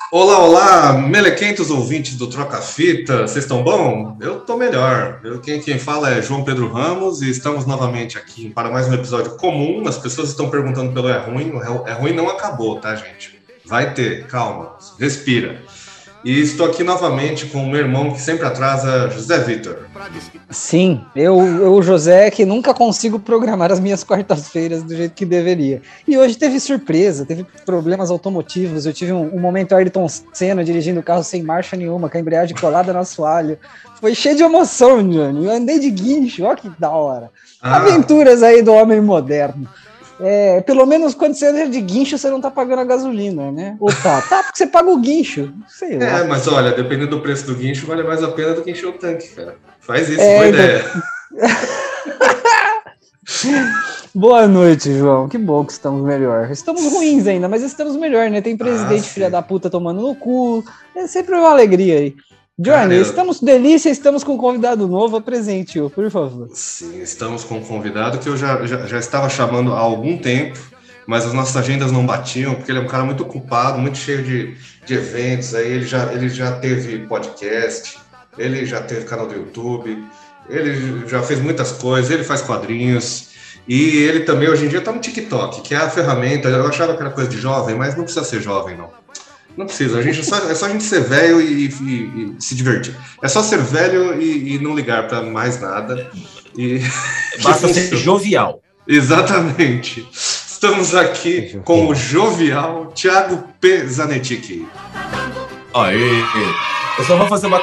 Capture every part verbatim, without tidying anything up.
Olá, olá, melequentos ouvintes do Troca Fita, vocês estão bom? Eu tô melhor. Eu, quem, quem fala é João Pedro Ramos e estamos novamente aqui para mais um episódio comum. As pessoas estão perguntando pelo É Ruim. O É Ruim não acabou, tá, gente? Vai ter, calma, respira. E estou aqui novamente com o meu irmão que sempre atrasa, José Vitor. Sim, eu, eu, José, que nunca consigo programar as minhas quartas-feiras do jeito que deveria. E hoje teve surpresa, teve problemas automotivos. Eu tive um, um momento Ayrton Senna dirigindo o carro sem marcha nenhuma, com a embreagem colada no assoalho. Foi cheio de emoção, Johnny. Eu andei de guincho, olha que da hora. Ah. Aventuras aí do homem moderno. É, pelo menos quando você anda de guincho, você não tá pagando a gasolina, né? Ou tá? Tá, porque você paga o guincho. Sei lá. É, mas olha, dependendo do preço do guincho, vale mais a pena do que encher o tanque, cara. Faz isso, é, boa então... ideia. Boa noite, João. Que bom que estamos melhor. Estamos ruins ainda, mas estamos melhor, né? Tem presidente ah, filha da puta tomando no cu. É sempre uma alegria aí. Johnny, Caramba. Estamos delícia, estamos com um convidado novo, apresente-o, por favor. Sim, estamos com um convidado que eu já, já, já estava chamando há algum tempo, mas as nossas agendas não batiam, porque ele é um cara muito ocupado, muito cheio de, de eventos, aí ele já, ele já teve podcast, ele já teve canal do YouTube, ele já fez muitas coisas, ele faz quadrinhos, e ele também hoje em dia está no TikTok, que é a ferramenta, eu achava que era coisa de jovem, mas não precisa ser jovem, não. Não precisa, a gente, é, só, é só a gente ser velho e, e, e se divertir. É só ser velho e, e não ligar para mais nada. E basta ser jovial. Exatamente. Estamos aqui com o jovial Thiago P. Zanetti. Aê! Eu só vou fazer uma...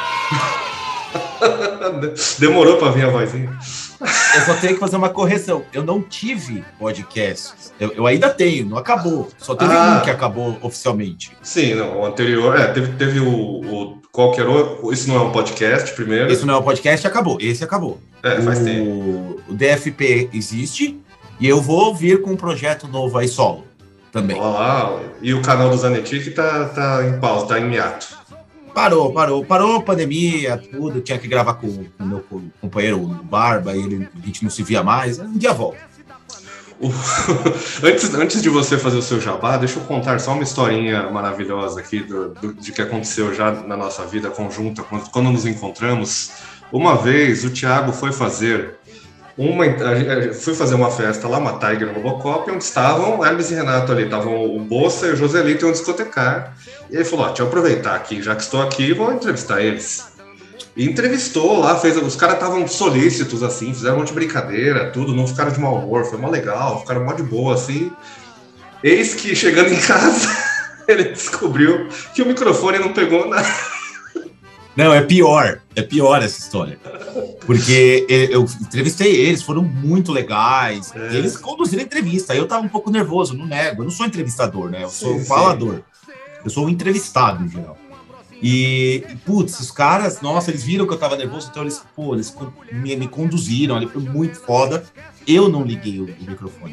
Demorou para vir a vozinha. Eu só tenho que fazer uma correção. Eu não tive podcast. Eu, eu ainda tenho, não acabou. Só teve ah, um que acabou oficialmente. Sim, não, o anterior. É, teve, teve o, o. Qual que era o. Isso não é um podcast, primeiro. Isso não é um podcast, acabou. Esse acabou. É, faz o, tempo. O D F P existe e eu vou vir com um projeto novo aí solo também. Ah, e o canal do Zanetti que tá, tá em pausa, tá em hiato. Parou, parou, parou a pandemia, tudo, tinha que gravar com o meu companheiro, o Barba, e ele, a gente não se via mais, um dia volta. O... antes, antes de você fazer o seu jabá, deixa eu contar só uma historinha maravilhosa aqui do, do, de que aconteceu já na nossa vida conjunta, quando, quando nos encontramos. Uma vez o Thiago foi fazer uma, foi fazer uma festa lá, uma Tiger Robocop, onde estavam Hermes e Renato ali, estavam o Bossa e o Joselito e um discotecar. E ele falou, ó, deixa eu aproveitar aqui, já que estou aqui, vou entrevistar eles. E entrevistou lá, fez, os caras estavam solícitos, assim, fizeram um monte de brincadeira, tudo, não ficaram de mau humor, foi mó legal, ficaram mó de boa, assim. Eis que, chegando em casa, ele descobriu que o microfone não pegou nada. Não, é pior, é pior essa história. Porque eu entrevistei eles, foram muito legais, é. Eles conduziram a entrevista, eu tava um pouco nervoso, não nego, eu não sou entrevistador, né, eu sou sim, falador. Sim. Eu sou um entrevistado, em geral. E, putz, os caras, nossa, eles viram que eu tava nervoso, então eles, pô, eles me, me conduziram, ali foi muito foda. Eu não liguei o, o microfone.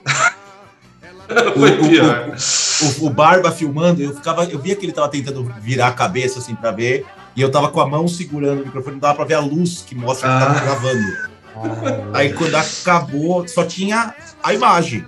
Foi o, pior. O, o, o Barba filmando, eu, ficava, eu via que ele tava tentando virar a cabeça, assim, pra ver, e eu tava com a mão segurando o microfone, não dava pra ver a luz que mostra que ah. tava gravando. Ah, aí, quando acabou, só tinha a imagem.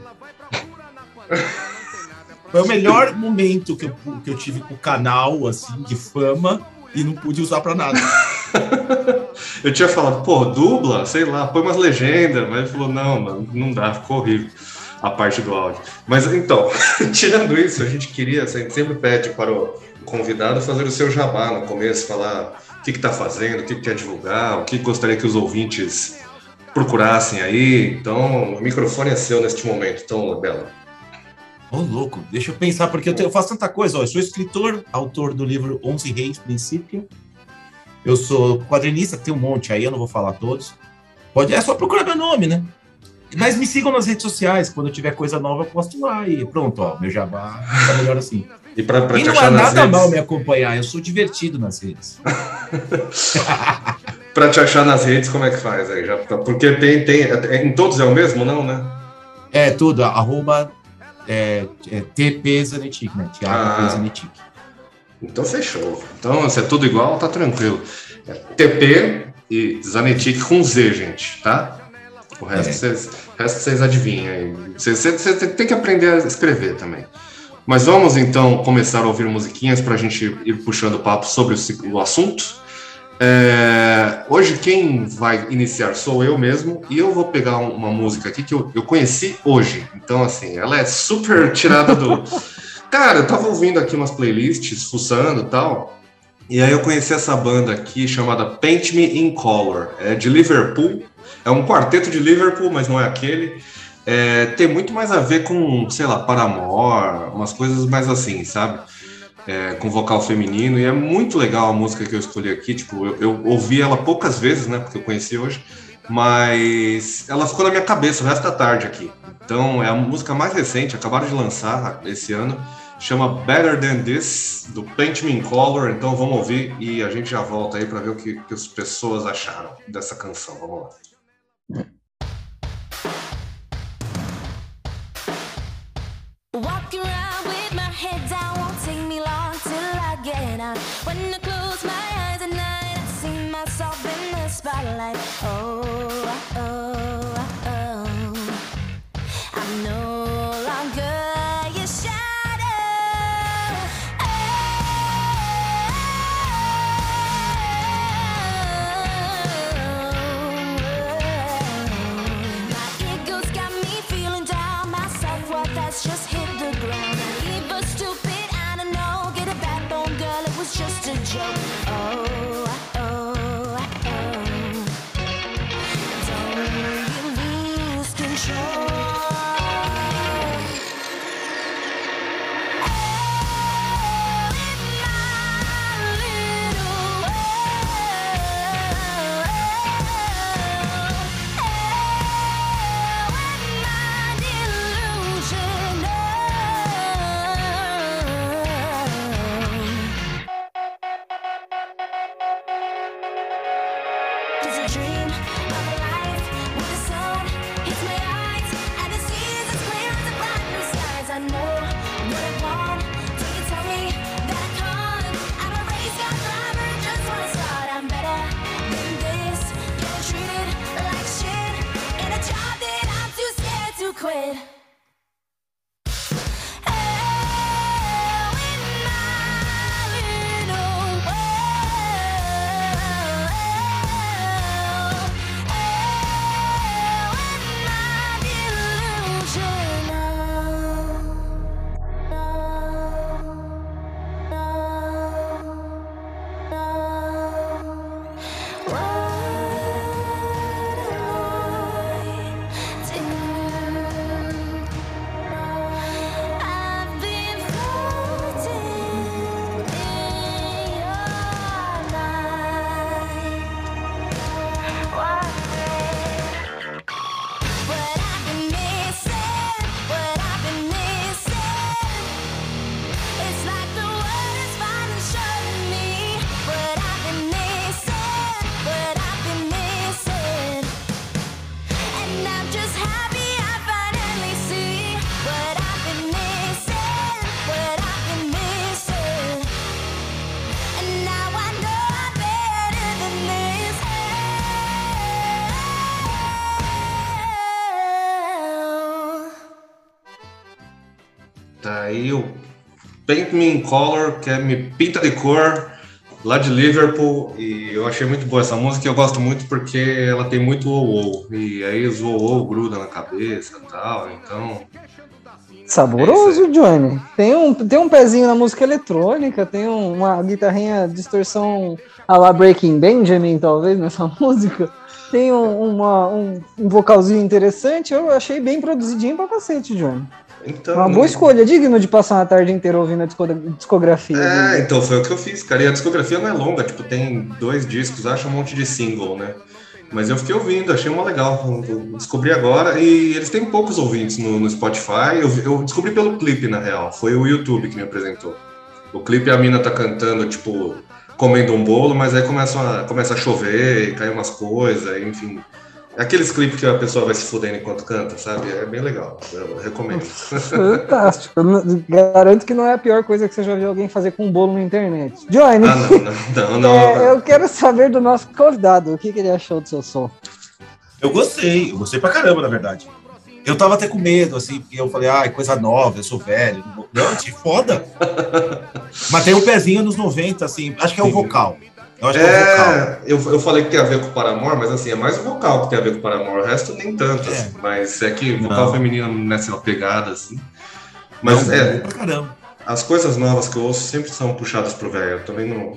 Foi o melhor momento que eu, que eu tive com o canal, assim, de fama, e não pude usar pra nada. Eu tinha falado, pô, dubla, sei lá, põe umas legendas, mas ele falou, não, mano, não dá, ficou horrível a parte do áudio. Mas, então, tirando isso, a gente queria, a gente sempre pede para o convidado fazer o seu jabá no começo, falar o que que tá fazendo, o que que quer divulgar, o que gostaria que os ouvintes procurassem aí. Então, o microfone é seu neste momento, então, Bela. Ô, oh, louco, deixa eu pensar, porque eu, tenho, eu faço tanta coisa, ó, eu sou escritor, autor do livro Onze Reis Princípio, eu sou quadrinista, tem um monte aí, eu não vou falar todos, pode, é só procurar meu nome, né? Mas me sigam nas redes sociais, quando eu tiver coisa nova eu posto lá e pronto, ó, meu jabá tá melhor assim. E, pra, pra e te não achar é nas nada redes... mal me acompanhar, eu sou divertido nas redes. Pra te achar nas redes, como é que faz aí? Já, porque tem, tem, em todos é o mesmo, não, né? É, tudo, arroba... É, é T P Zanetti, né? Thiago ah, Zanetti. Então fechou. Então, se é tudo igual, tá tranquilo. É T P e Zanetti com Z, gente, tá? O resto, é. vocês, o resto vocês adivinham aí. Vocês, vocês tem que aprender a escrever também. Mas vamos então começar a ouvir musiquinhas para a gente ir puxando o papo sobre o, o assunto. É, hoje quem vai iniciar sou eu mesmo, e eu vou pegar uma música aqui que eu, eu conheci hoje. Então, assim, ela é super tirada do... Cara, eu tava ouvindo aqui umas playlists, fuçando e tal, e aí eu conheci essa banda aqui chamada Paint Me in Color. É de Liverpool, é um quarteto de Liverpool, mas não é aquele. É, tem muito mais a ver com, sei lá, Paramore, umas coisas mais assim, sabe? É, com vocal feminino, e é muito legal a música que eu escolhi aqui. Tipo, eu, eu ouvi ela poucas vezes, né, porque eu conheci hoje, mas ela ficou na minha cabeça o resto da tarde aqui. Então, é a música mais recente, acabaram de lançar esse ano, chama Better Than This, do Paint Me in Color. Então, vamos ouvir e a gente já volta aí para ver o que, que as pessoas acharam dessa canção. Vamos lá. Walk around with my head down, won't take me long till I get out. When I close my eyes at night, I see myself in the spotlight. Oh, oh, oh, I'm no longer your shadow. Oh, my ego's got me feeling down, my self-worth has just hit the ground. Evil, stupid, I don't know. Get a backbone, girl, it was just a joke. Oh, oh, oh. Don't you lose control. Oh, in my little world. Oh, in my delusion. It's a dream of a life where the sun hits my eyes and the seas as clear as the bright blue skies. I know what I want. Till you tell me that I can't. I'm a race car driver, just wanna start. I'm better than this. Getting treated like shit in a job that I'm too scared to quit. Oh, in my little world. Oh, in my delusion. No, no, no. What do I do? I've been floating in your night. What I've been missing, what I've been missing. It's like the world is finally showing me what I've been missing, what I've been missing. And I'm just happy I finally see what I've been missing, what I've been missing. And now I know I'm better than this. Tá aí o Paint Me in Color, que é Me Pinta de Cor, lá de Liverpool. E eu achei muito boa essa música, e eu gosto muito porque ela tem muito ou e aí os ou gruda na cabeça e tal, então... Saboroso, É isso Johnny. Tem um, tem um pezinho na música eletrônica, tem um- uma guitarrinha distorção a la Breaking Benjamin, talvez, nessa música. Tem um, uma- um, um vocalzinho interessante, eu achei bem produzidinho pra cacete, Johnny. Então, Uma boa escolha, digno de passar uma tarde inteira ouvindo a disco- discografia É, dele. então foi o que eu fiz, cara. E a discografia não é longa, tipo, tem dois discos, acho um monte de single, né? Mas eu fiquei ouvindo, achei uma legal. Eu descobri agora, e eles têm poucos ouvintes no, no Spotify. Eu, eu descobri pelo clipe, na real. Foi o YouTube que me apresentou. O clipe, a mina tá cantando, tipo, comendo um bolo, mas aí começa a, começa a chover, e cai umas coisas, enfim. Aqueles clipes que a pessoa vai se fudendo enquanto canta, sabe? É bem legal, eu recomendo. Fantástico. Eu não- garanto que não é a pior coisa que você já viu alguém fazer com um bolo na internet. Johnny, Ah, não, não, não, não. é, eu quero saber do nosso convidado, o que, que ele achou do seu som. Eu gostei, eu gostei pra caramba, na verdade. Eu tava até com medo, assim, porque eu falei, ah, coisa nova, eu sou velho. Não, te foda. Mas tem um pezinho nos noventa, assim, acho que é o vocal. Eu acho que é o vocal. É, eu, eu falei que tem a ver com o Paramore, mas assim, é mais o vocal que tem a ver com o Paramore, o resto nem tanto, É. assim, mas é que o vocal Não. feminino nessa pegada, assim. Mas Não, é, pra caramba. as coisas novas que eu ouço sempre são puxadas pro velho, eu também não...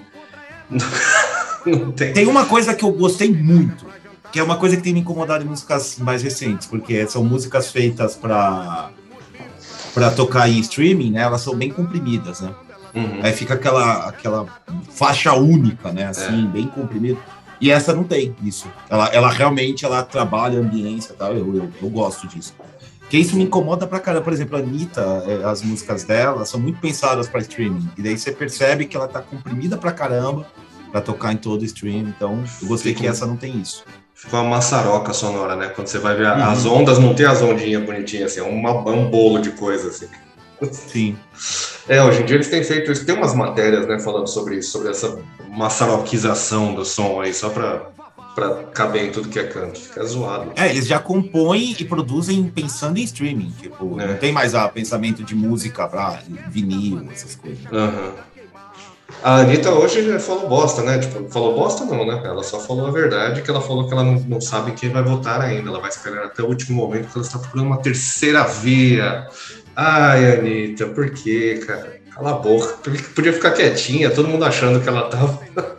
não tem... Tem uma coisa que eu gostei muito, que é uma coisa que tem me incomodado em músicas mais recentes, porque são músicas feitas para para tocar em streaming, né? Elas são bem comprimidas, né? Uhum. Aí fica aquela, aquela faixa única, né? Assim, É. bem comprimida. E essa não tem isso. Ela, ela realmente ela trabalha a ambiência e tal. Eu, eu, eu gosto disso. Porque isso me incomoda pra caramba. Por exemplo, a Anitta, é, as músicas dela são muito pensadas para streaming. E daí você percebe que ela tá comprimida pra caramba pra tocar em todo o stream. Então, eu gostei Fica- que essa não tem isso. Ficou uma maçaroca sonora, né? Quando você vai ver Uhum. as ondas, não tem as ondinhas bonitinhas, assim, é uma, um bolo de coisa, assim. Sim. É, hoje em dia eles têm feito isso. Tem umas matérias, né, falando sobre isso, sobre essa maçaroquização do som aí, só pra, pra caber em tudo que é canto. Fica zoado. É, eles já compõem e produzem pensando em streaming. Tipo, É. não tem mais a pensamento de música pra vinil, essas coisas. Aham. A Anitta hoje já falou bosta, né? Tipo, falou bosta não, né? Ela só falou a verdade, que ela falou que ela não, não sabe quem vai votar ainda. Ela vai esperar até o último momento, porque ela está procurando uma terceira via. Ai, Anitta, por quê, cara? Cala a boca. Podia ficar quietinha, todo mundo achando que ela tava...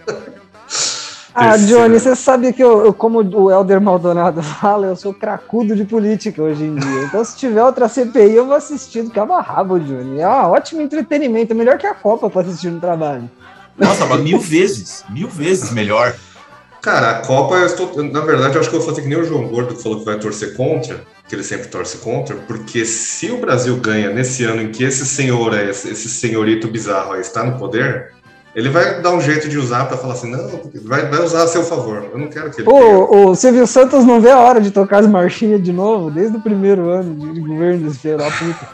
Ah, Terceira. Johnny, você sabe que eu, eu, como o Helder Maldonado fala, eu sou cracudo de política hoje em dia. Então, se tiver outra C P I, eu vou assistir do cabo a rabo, Johnny. É um ótimo entretenimento, melhor que a Copa pra assistir no trabalho. Nossa, mas mil vezes, mil vezes melhor. Cara, a Copa, eu estou, na verdade, eu acho que eu vou fazer que nem o João Gordo, que falou que vai torcer contra, que ele sempre torce contra, porque se o Brasil ganha nesse ano em que esse senhor, aí, esse esse senhorito bizarro aí está no poder, ele vai dar um jeito de usar para falar assim, não, vai, vai usar a seu favor, eu não quero que ele perca. O, o Silvio Santos não vê a hora de tocar as marchinhas de novo, desde o primeiro ano de, de governo desse filho da puta.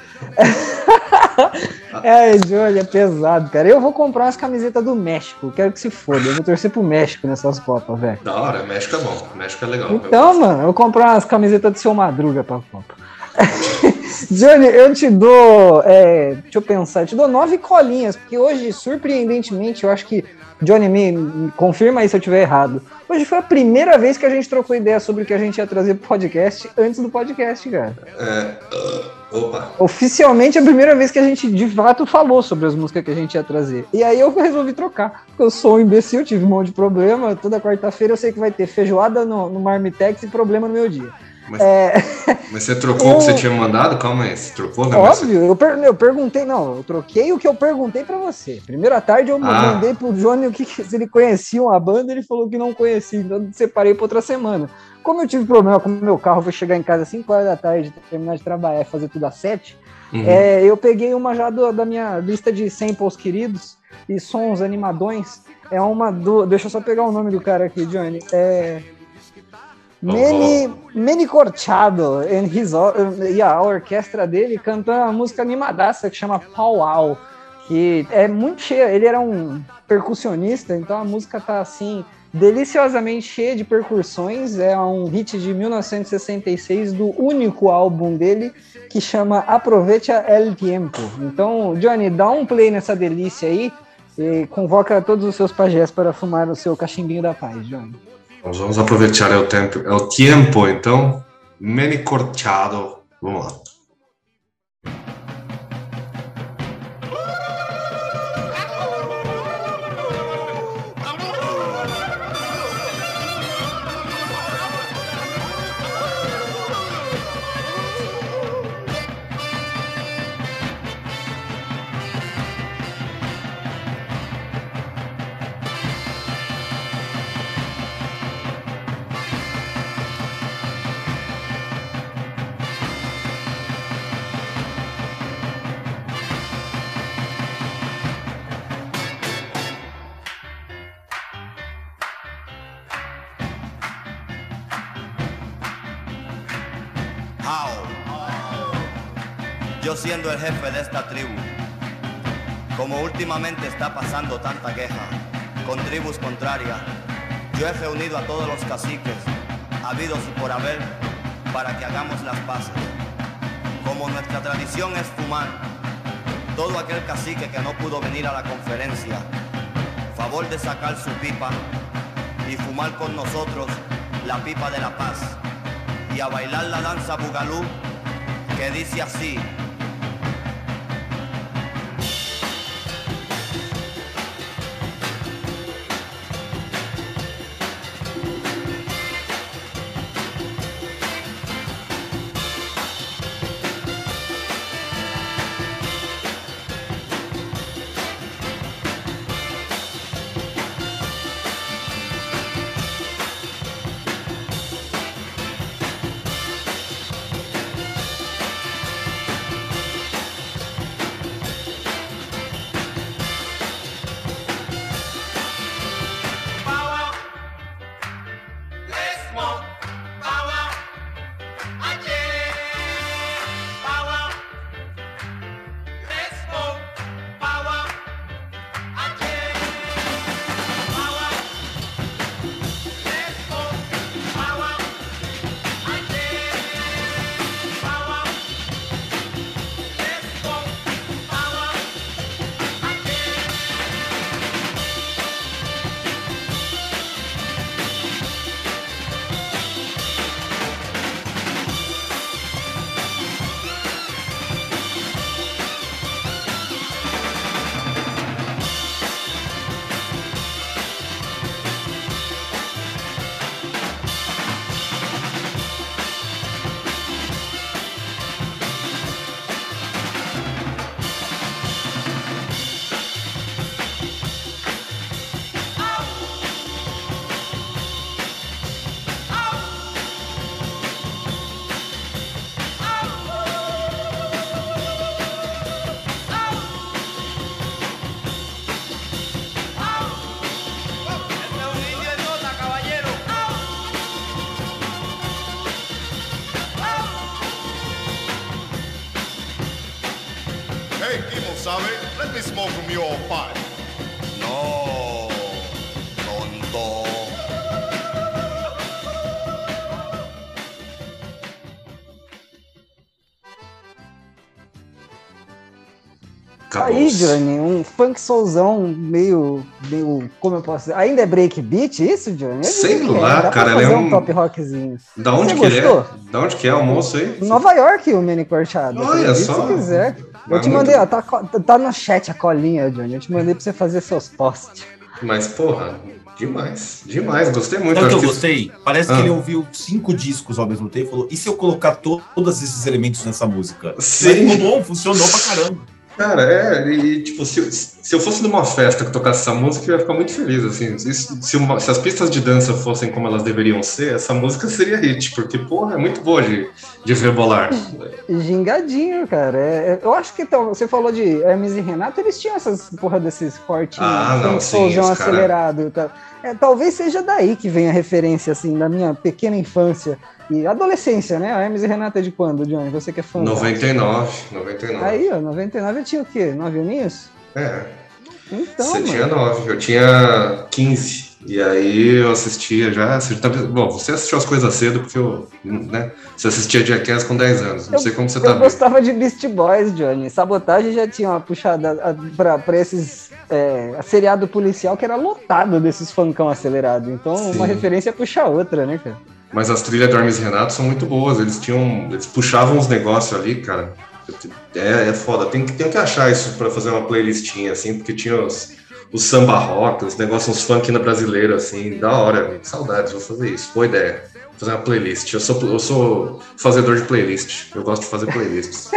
É, Johnny, é pesado, cara. Eu vou comprar umas camisetas do México, quero que se foda. Eu vou torcer pro México nessas Copas, velho. Da hora, México é bom, México é legal. Então, mano, eu vou comprar umas camisetas do seu Madruga pra Copa. Johnny, eu te dou, é, deixa eu pensar, eu te dou nove colinhas, porque hoje, surpreendentemente, eu acho que, Johnny, me, me confirma aí se eu estiver errado. Hoje foi a primeira vez que a gente trocou ideia sobre o que a gente ia trazer pro podcast antes do podcast, cara. É, uh, opa. Oficialmente, é a primeira vez que a gente, de fato, falou sobre as músicas que a gente ia trazer. E aí eu resolvi trocar, porque eu sou um imbecil, tive um monte de problema. Toda quarta-feira eu sei que vai ter feijoada no, no Marmitex e problema no meu dia. Mas, É... mas você trocou Eu- o que você tinha mandado? Calma aí, você trocou? Né? Óbvio, eu, per- eu perguntei, não, eu troquei o que eu perguntei pra você. Primeiro à tarde eu Ah. mandei pro Johnny o que, que- se ele conhecia uma banda, ele falou que não conhecia, então eu separei pra outra semana. Como eu tive problema com o meu carro, vou chegar em casa às cinco horas da tarde, terminar de trabalhar e fazer tudo às sete, Uhum. é, eu peguei uma já do- da minha lista de samples queridos e sons animadões. É uma do. Deixa eu só pegar o nome do cara aqui, Johnny. É. Manny, Manny Corchado and his, or- e a orquestra dele cantando uma música animadaça que chama Pow Wow, que é muito cheia. Ele era um percussionista, então a música tá assim deliciosamente cheia de percussões. É um hit de mil novecentos e sessenta e seis do único álbum dele que chama Aprovecha el Tiempo. Então, Johnny, dá um play nessa delícia aí e convoca todos os seus pajés para fumar o seu cachimbinho da paz, Johnny. Nós vamos aproveitar o tempo, é o tempo, então. Manny Corchado. Vamos lá. How. Yo siendo el jefe de esta tribu, como últimamente está pasando tanta queja con tribus contrarias, yo he reunido a todos los caciques, habidos y por haber, para que hagamos las paces. como nuestra tradición es fumar, todo aquel cacique que no pudo venir a la conferencia, favor de sacar su pipa y fumar con nosotros la pipa de la paz y a bailar la danza bugalú que dice así. Hey, Kimosabe, let me smoke from your pipe. No, tonto. Aí, Johnny, um funk soulzão meio, meio, como eu posso dizer, ainda é breakbeat isso, Johnny? Eu Sei diria que lá, é. Dá pra cara, ele fazer é um um- top rockzinho. Da onde Você que ele gostou? é? Da onde que é o moço aí? Em Nova York, o Manny Corchado. Olha Acredite só. se quiser. Eu Mas te muito- mandei, ó, tá, co- tá no chat a colinha, Johnny. Eu te mandei pra você fazer seus posts. Mas, porra, demais. Demais, gostei muito. Sabe o que Acho eu gostei? Parece Ah. que ele ouviu cinco discos ao mesmo tempo e falou: e se eu colocar to- todos esses elementos nessa música? Sim. Mas ficou bom, funcionou pra caramba. Cara, é, e tipo, se, se eu fosse numa festa que tocasse essa música, eu ia ficar muito feliz, assim. Isso- se, uma- se as pistas de dança fossem como elas deveriam ser, essa música seria hit, porque, porra, é muito boa de, de rebolar. Gingadinho, cara. É- é- eu acho que então, você falou de Hermes e Renato, eles tinham essas porra desses cortinhos, Ah, não, funk sim, soulzão os cara- acelerado. Tá? É, talvez seja daí que vem a referência, assim, da minha pequena infância e adolescência, né? A Hermes e Renato é de quando, Johnny? Você que é fã. noventa e nove, noventa e nove. Aí, ó, noventa e nove eu tinha o quê? Nove aninhos? É, Então, você mano. tinha nove, eu tinha quinze. E aí eu assistia já. Você tá- bom, você assistiu as coisas cedo, porque eu. Né, você assistia Jackass com dez anos. Não sei como você tá Eu vendo. gostava de Beast Boys, Johnny. Sabotagem já tinha uma puxada a- pra, pra esses é, seriado policial que era lotado desses funkão acelerado. Então, Sim. uma referência puxa a outra, né, cara? Mas as trilhas do Hermes e Renato são muito boas. Eles tinham. Eles puxavam uns negócios ali, cara. É, é foda. Tem que, tem que achar isso pra fazer uma playlistinha, assim, porque tinha os, os samba rock, os negócios, uns funk na brasileiro, assim, da hora, amigo. Saudades, vou fazer isso. Boa ideia. Vou fazer uma playlist. Eu sou, eu sou fazedor de playlist. Eu gosto de fazer playlists.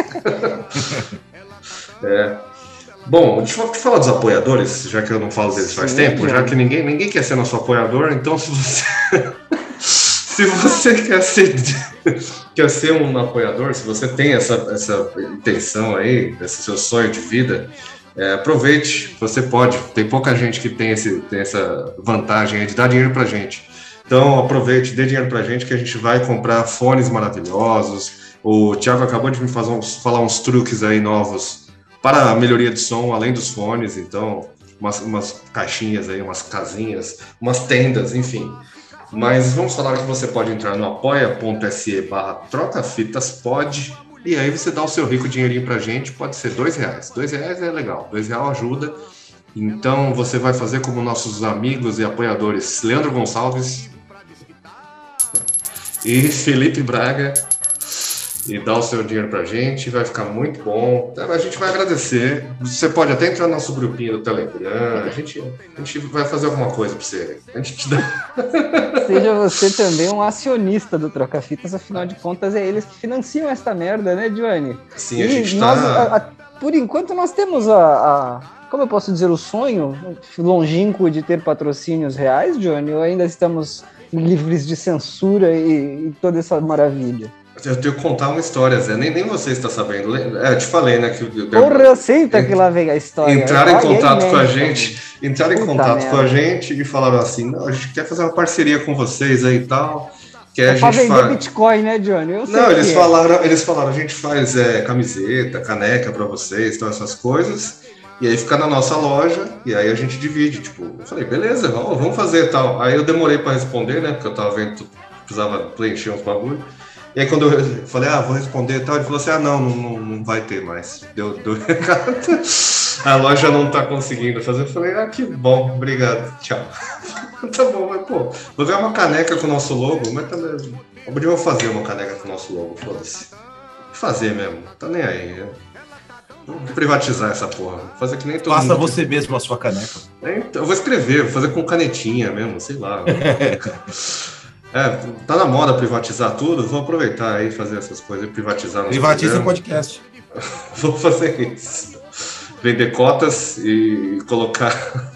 É. Bom, deixa eu te falar dos apoiadores, já que eu não falo deles faz Sim, tempo, já Johnny. que ninguém, ninguém quer ser nosso apoiador, então se você. Se você quer ser, quer ser um apoiador, se você tem essa, essa intenção aí, esse seu sonho de vida, é, aproveite, você pode. Tem pouca gente que tem, esse, tem essa vantagem aí de dar dinheiro pra gente. Então aproveite, dê dinheiro pra gente que a gente vai comprar fones maravilhosos. O Thiago acabou de me fazer uns, falar uns truques aí novos para a melhoria de som, além dos fones, então umas, umas caixinhas aí, umas casinhas, umas tendas, enfim. Mas vamos falar que você pode entrar no apoia.se barra trocafitas pod E aí você dá o seu rico dinheirinho pra gente, pode ser dois reais. Dois reais é legal, dois reais ajuda. Então você vai fazer como nossos amigos e apoiadores Leandro Gonçalves e Felipe Braga, e dá o seu dinheiro pra gente, vai ficar muito bom. A gente vai agradecer. Você pode até entrar no nosso grupinho do Telegram. A gente, a gente vai fazer alguma coisa pra você. A gente te dá. Seja você também um acionista do Troca-Fitas, afinal de contas é eles que financiam esta merda, né, Johnny? Sim, a E gente nós, tá. a- a- por enquanto nós temos a, a- como eu posso dizer, o sonho longínquo de ter patrocínios reais, Johnny, ou ainda estamos livres de censura e, e toda essa maravilha? Eu tenho que contar uma história, Zé. Nem, nem você está sabendo. É, eu te falei, né? Que eu- Porra, senta que lá vem a história. entraram em Olha aí, contato com a né, gente, entraram em Puta contato merda. com a gente e falaram assim: não, a gente quer fazer uma parceria com vocês aí e tal. Que É a pra gente vender faz. Bitcoin, né, Johnny? Eu sei Não, que eles é. falaram, eles falaram, a gente faz é, camiseta, caneca pra vocês, então essas coisas. E aí fica na nossa loja, e aí a gente divide. Tipo, eu falei, beleza, vamos, vamos fazer e tal. Aí eu demorei pra responder, né? Porque eu tava vendo que precisava preencher uns bagulho. E aí quando eu falei, ah, vou responder e tal, ele falou assim, ah, não, não, não, não vai ter mais. Deu, deu recado. A loja não tá conseguindo fazer. Eu falei, ah, que bom, obrigado, tchau. Tá bom, mas pô, vou ganhar uma caneca com o nosso logo, mas também. Um dia eu vou fazer uma caneca com o nosso logo, foda-se. Fazer mesmo, tá nem aí, né? Vou privatizar essa porra. Vou fazer que nem todo Faça mundo. você mesmo a sua caneca. É, então, eu vou escrever, vou fazer com canetinha mesmo, sei lá. É, tá na moda privatizar tudo, vou aproveitar aí e fazer essas coisas, privatizar nosso Privatiza o programa. podcast. Vou fazer isso. Vender cotas e colocar.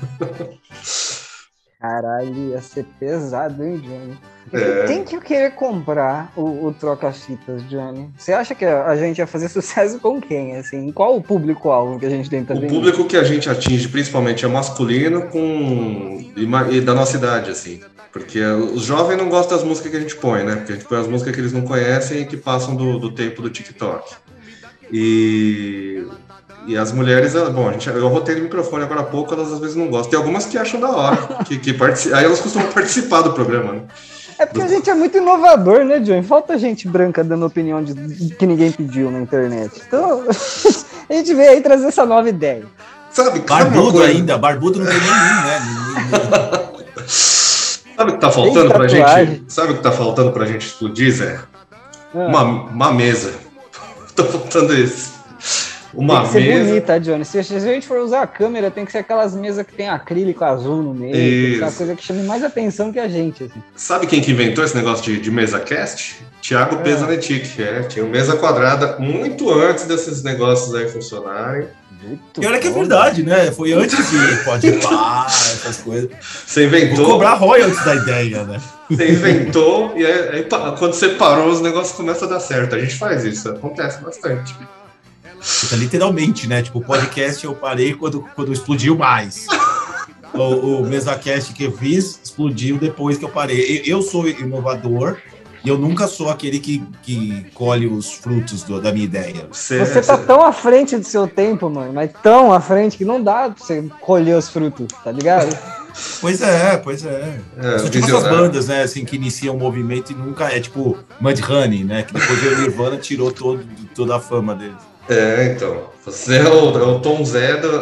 Caralho, ia ser pesado, hein, Johnny? É. Quem que ia querer comprar o, o Troca-Fitas, Johnny? Você acha que a, a gente ia fazer sucesso com quem, assim? Qual o público-alvo que a gente tenta O vender? público que a gente atinge principalmente é masculino com e, ma- e da nossa idade, assim. Porque os jovens não gostam das músicas que a gente põe, né? Porque a gente põe as músicas que eles não conhecem e que passam do, do tempo do TikTok. E, e as mulheres, ela- bom, a gente, eu rotei no microfone agora há pouco, elas às vezes não gostam. Tem algumas que acham da hora, que, que partici- aí elas costumam participar do programa, né? É porque a gente é muito inovador, né, Johnny? Falta gente branca dando opinião de, de que ninguém pediu na internet. Então, a gente veio aí trazer essa nova ideia. Sabe, sabe uma Barbudo coisa- ainda, barbudo não tem nenhum, né? Sabe o que tá faltando Tem pra tatuagem. gente? Sabe o que tá faltando pra gente explodir, Zé? Ah, Uma, uma mesa. Tá faltando isso. Uma tem que ser mesa. bonita, Johnny. Se, se a gente for usar a câmera, tem que ser aquelas mesas que tem acrílico azul no meio. Tem que ser uma Isso. coisa que chame mais atenção que a gente, assim. Sabe quem que inventou esse negócio de, de mesa cast? Thiago Pesanetic. É, tinha uma mesa quadrada muito antes desses negócios aí funcionarem. Muito E olha que é bom, verdade, né? Foi antes de pode pá, essas coisas. Você Vou inventou, cobrar royalties da ideia, né? você inventou, e aí, aí pa- quando você parou, os negócios começam a dar certo. A gente faz isso, acontece bastante. Puta, literalmente, né? Tipo, o podcast eu parei quando, quando explodiu mais. O, o MesaCast que eu fiz explodiu depois que eu parei. Eu, eu sou inovador e eu nunca sou aquele que, que colhe os frutos do- da minha ideia. Você, Você tá tão à frente do seu tempo, mano, mas tão à frente que não dá pra você colher os frutos, tá ligado? Pois é, pois é. É, São tipo essas visionário. bandas, né, assim, que iniciam o movimento e nunca é tipo Mudhoney, né? Que depois veio o Nirvana tirou todo, toda a fama deles. É, então. Você é o, é o Tom Zé do,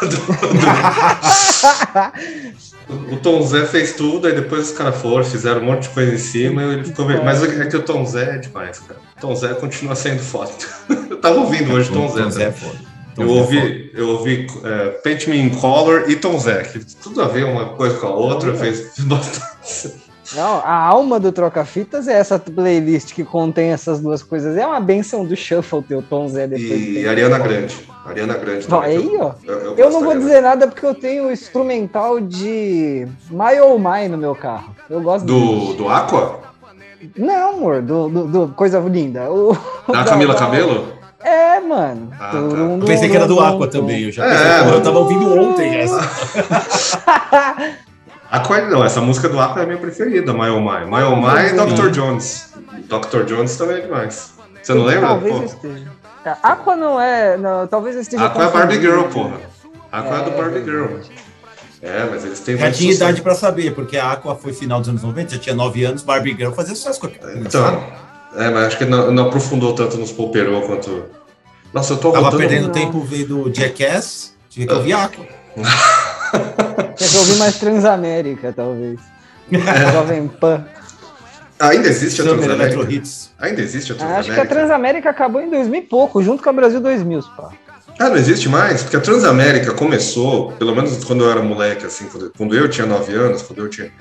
do- O Tom Zé fez tudo, aí depois os caras foram, fizeram um monte de coisa em cima e ele ficou. Mas é que o Tom Zé é demais, cara. O Tom Zé continua sendo foda. Eu tava ouvindo hoje Tom Zé. Tom Zé é tá? foda. Tom Eu Zé é ouvi, eu ouvi é, Paint Me in Color e Tom Zé, que tudo a ver uma coisa com a outra, fez bastante. Não, a alma do Troca-Fitas é essa playlist que contém essas duas coisas. É uma benção do shuffle ter o Tom Zé depois. E tem- Ariana Grande. Ariana Grande Não, também. aí, eu- ó. Eu, eu Eu gosto não da vou Ariana. dizer nada porque eu tenho o instrumental de My Oh My no meu carro. Eu gosto Do, do Aqua? Não, amor, do, do, do Coisa Linda. O, Da Camila Cabello? É, mano. Ah, tá. Turum, Eu pensei que era do turum, Aqua turum. também. Eu já É, pensei, porra, eu mano. tava ouvindo ontem essa. Aqua não, essa música do Aqua é a minha preferida, My Oh My. My Oh My e doutor Jones. doutor Jones também é demais. Você não lembra? Talvez Pô, eu esteja. Tá, Aqua não é. Não, talvez eu esteja. Aqua é a Barbie confundindo. Girl, porra. Aqua é, do Barbie Girl. É, mas eles têm Já muito tinha sucesso. idade pra saber, porque a Aqua foi final dos anos noventa, já tinha nove anos, Barbie Girl fazia sucesso com aquela. Então, É, mas acho que não, não aprofundou tanto nos Polperô quanto... Nossa, eu tô Tava rodando... perdendo Não. tempo vendo Jackass, tinha que ouvir Aqua. Quer que eu ouvi mais Transamérica, talvez. Jovem Pan. Ainda existe a Summer Electro Transamérica? Hits. Ainda existe a Ah, Transamérica? acho que a Transamérica acabou em dois mil e pouco, junto com a Brasil dois mil, pá. Ah, não existe mais? Porque a Transamérica começou, pelo menos quando eu era moleque, assim, quando, quando eu tinha nove anos, quando eu tinha...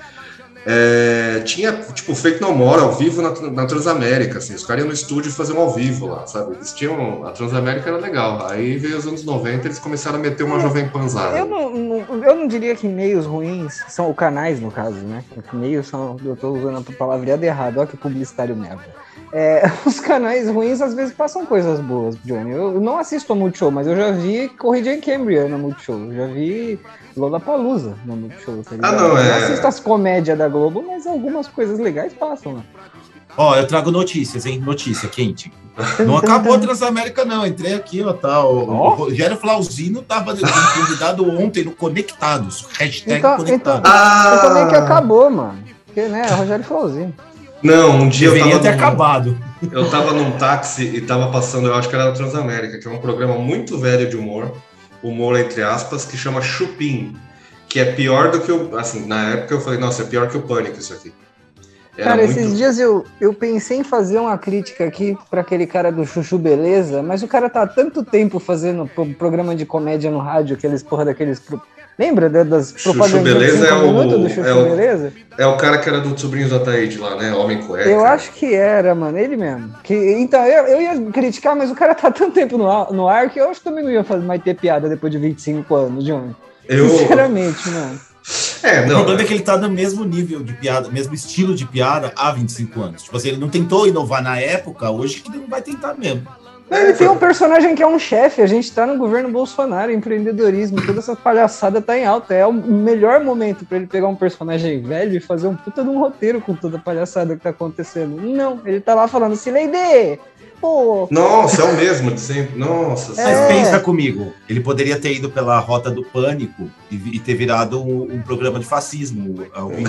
É, tinha, tipo, feito no More ao vivo na, na Transamérica, assim, os caras iam no estúdio fazer um ao vivo lá, sabe? Eles tinham... A Transamérica era legal. Aí veio os anos noventa, eles começaram a meter uma Jovem Panzada. Eu não, não- eu não diria que meios ruins são, ou canais no caso, né? Meios são, eu tô usando a palavreada errada, olha que publicitário merda. É, os canais ruins às vezes passam coisas boas, Johnny. Eu, eu não assisto a Multishow, mas eu já vi Corrida em Cambria na Multishow, eu já vi Lollapalooza na Multishow. Tá ligado? Ah, não, é- Eu assisto as comédias da Globo, mas algumas coisas legais passam lá. Ó, eu trago notícias, hein? Notícia quente. Não acabou a Transamérica, não. Entrei aqui, ó, tá. O, o Rogério Flauzino tava convidado ontem no Conectados. Hashtag Então, então, Conectados. Ah! então nem que acabou, mano. Porque, né, Rogério Flauzino. Não, um dia eu Deveria tava... ter num- acabado. Eu tava num táxi e tava passando, eu acho que era a Transamérica, que é um programa muito velho de humor, humor entre aspas, que chama Chupim, que é pior do que o... Assim, na época eu falei, nossa, é pior que o Pânico isso aqui. Era Cara, muito- esses dias eu, eu pensei em fazer uma crítica aqui pra aquele cara do Chuchu Beleza, mas o cara tá há tanto tempo fazendo pro- programa de comédia no rádio, aqueles porra daqueles... pro- Lembra da- das Chuchu propagandas de Beleza cinco é o- minutos do Chuchu é o- Beleza? É o cara que era do Sobrinhos da Taíde lá, né? Homem Cueca. Eu acho que era, mano, ele mesmo. Que, então, eu, eu ia criticar, mas o cara tá há tanto tempo no, ar- no ar que eu acho que também não ia fazer, mais ter piada depois de vinte e cinco anos, Johnny. Eu... Sinceramente, mano. É, O não, problema é que ele tá no mesmo nível de piada, mesmo estilo de piada há vinte e cinco anos. Tipo assim, ele não tentou inovar na época, hoje que ele não vai tentar mesmo. Ele tem um personagem que é um chefe, a gente tá no governo Bolsonaro, empreendedorismo, toda essa palhaçada tá em alta. É o melhor momento pra ele pegar um personagem velho e fazer um puta de um roteiro com toda a palhaçada que tá acontecendo. Não, ele tá lá falando assim, Leide, pô, Nossa, é o mesmo de sempre. Nossa, Mas É. pensa comigo, ele poderia ter ido pela rota do pânico e, vi- e ter virado um, um programa de fascismo ao vivo.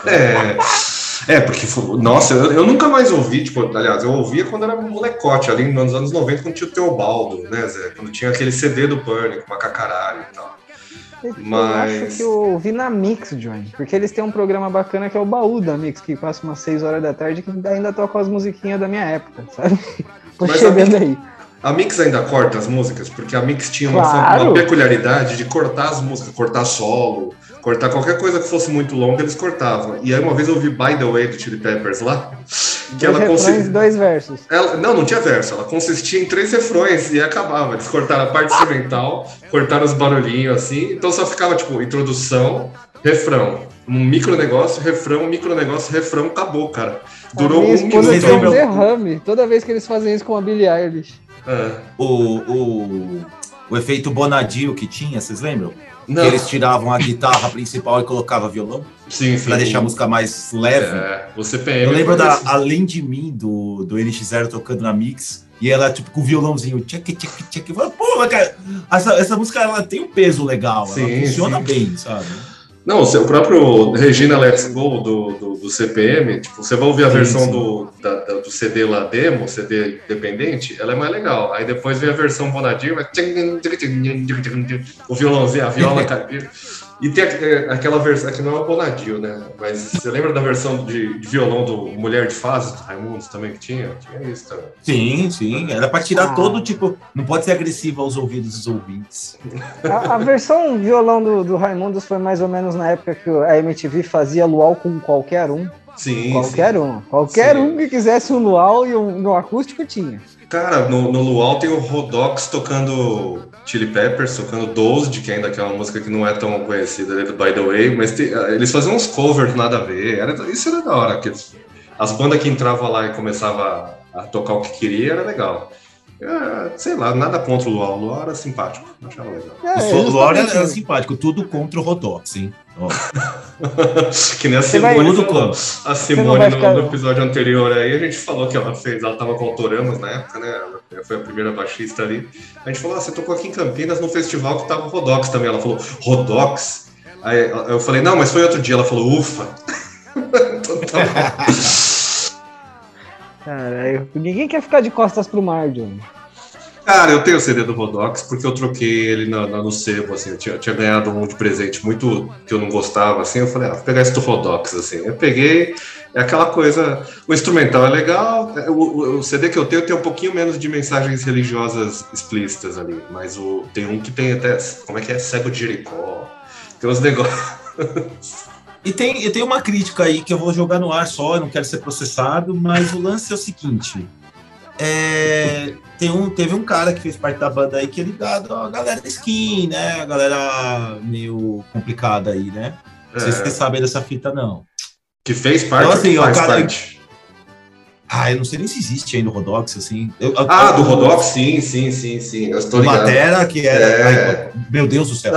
É, é porque, foi- nossa, eu, eu nunca mais ouvi, tipo, aliás, eu ouvia quando era molecote, ali nos anos noventa, quando tinha o Teobaldo, né, Zé? Quando tinha aquele C D do Pânico, Macacaralho e tal. eu Mas- acho que eu ouvi na Mix, Johnny, porque eles têm um programa bacana que é o Baú da Mix, que passa umas seis horas da tarde, que ainda toca as musiquinhas da minha época, sabe? Tô Mas chegando a- aí. A Mix ainda corta as músicas, porque a Mix tinha uma, Claro. uma peculiaridade de cortar as músicas, cortar solo, cortar qualquer coisa que fosse muito longa, eles cortavam. E aí uma vez eu ouvi By The Way do Chili Peppers lá, que Dois ela refrões, consistia... dois versos. Ela, não, não tinha verso, ela consistia em três refrões e acabava. Eles cortaram a parte instrumental, cortaram os barulhinhos assim, então só ficava tipo introdução, refrão, um micro negócio, refrão, um micro negócio, refrão, acabou, cara. Durou a minha um esposa minuto. tem um Lembram? derrame toda vez que eles fazem isso com a Billie Eilish. É. O, o, o efeito Bonadio que tinha, vocês lembram? Não, Que eles tiravam a guitarra principal e colocavam violão sim, sim. pra deixar a música mais leve. É, o C P M. Eu lembro da faz isso. Além de Mim, do, do N X zero tocando na Mix, e ela, tipo, com o violãozinho, tchac, tchac, tchac. Eu falei, pô, mas, cara, essa, essa música, ela tem um peso legal, Sim, ela funciona sim. bem, sabe? Não, o seu- o próprio Regina Let's Go do, do, do C P M, tipo, você vai ouvir a Sim, versão sim. do, da- da- do C D lá, demo, C D independente, ela é mais legal. Aí depois vem a versão Bonadio, mas... o violãozinho, a viola caipira. E tem a- aquela versão, que não é o Bonadio, né? Mas você lembra da versão de, de violão do Mulher de Fases, do Raimundos também que tinha? Tinha isso também. Sim, sim. Era pra tirar Ah. todo, tipo, não pode ser agressivo aos ouvidos dos ouvintes. A, a versão violão do, do Raimundos foi mais ou menos na época que a M T V fazia luau com qualquer um. Sim, Qualquer sim. um. Qualquer Sim. um que quisesse um luau e um, no acústico tinha. Cara, no, no Luau tem o Rodox tocando Chili Peppers, tocando Dozed, que ainda que é uma música que não é tão conhecida, né, do By The Way, mas tem- eles faziam uns covers nada a ver, era, isso era da hora, que as bandas que entravam lá e começavam a, a tocar o que queria, era legal. É, sei lá, nada contra o Luau, o Luau era simpático, eu achava legal. É, o Solo Lore justamente. era simpático, tudo contra o Rodox, hein? Ó, Que nem a Você vai- Simone, Tudo falou. contra. A não Simone vai no, ficar- no episódio anterior aí, a gente falou que ela fez, ela tava com Autoramas na época, né? Ela foi a primeira baixista ali. A gente falou, ah, você tocou aqui em Campinas no festival que tava o Rodox também. Ela falou, Rodox? Aí eu falei, não, mas foi outro dia. Ela falou, ufa. Então tá bom. Caralho, ninguém quer ficar de costas pro mar, Johnny. Cara, eu tenho o C D do Rodox porque eu troquei ele no, no, no sebo, assim, eu tinha, eu tinha ganhado um de presente muito que eu não gostava, assim, eu falei, ah, vou pegar esse do Rodox, assim, eu peguei, é aquela coisa, o instrumental é legal, o, o, o C D que eu tenho tem um pouquinho menos de mensagens religiosas explícitas ali, mas o, tem um que tem até, como é que é, Cego de Jericó, tem uns negócios... E tem, e tem uma crítica aí que eu vou jogar no ar só, eu não quero ser processado, mas o lance é o seguinte... É, tem um, teve um cara que fez parte da banda aí que é ligado a galera skin, né? A galera meio complicada aí, né? Não sei É. se vocês sabem dessa fita, não. Que fez parte Então, ou assim, que o faz cara- parte? Ah, eu não sei nem se existe ainda o Rodox, assim. Eu, Ah, eu- do Rodox, sim, sim, sim, sim, eu estou O ligado. Batera, que era... É. Ai, meu Deus do céu.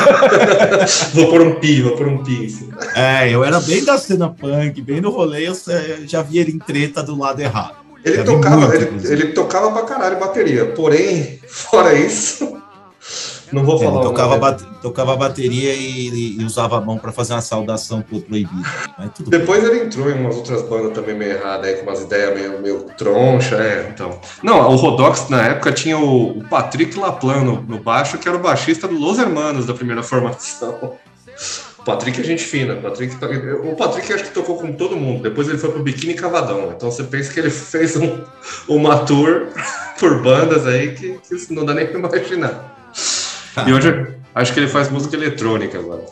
Vou pôr um pi, vou pôr um pi. Assim. É, eu era bem da cena punk, bem no rolê, eu eh, já vi ele em treta do lado errado. Ele Já vi tocava, muito, ele, inclusive. ele tocava pra caralho bateria, porém, fora isso, não vou Ele falar o tocava, nome. bate- tocava bateria e, e usava a mão pra fazer uma saudação pro proibido. Mas tudo bem. Depois ele entrou em umas outras bandas também meio erradas, aí, com umas ideias meio, meio troncha, é, então. Não, o Rodox na época tinha o, o Patrick Laplan no, no baixo, que era o baixista do Los Hermanos da primeira formação. O Patrick é gente fina, o Patrick, tá- o Patrick acho que tocou com todo mundo, depois ele foi pro Biquíni Cavadão, então você pensa que ele fez um, uma tour por bandas aí que, que não dá nem pra imaginar. E hoje acho que ele faz música eletrônica agora.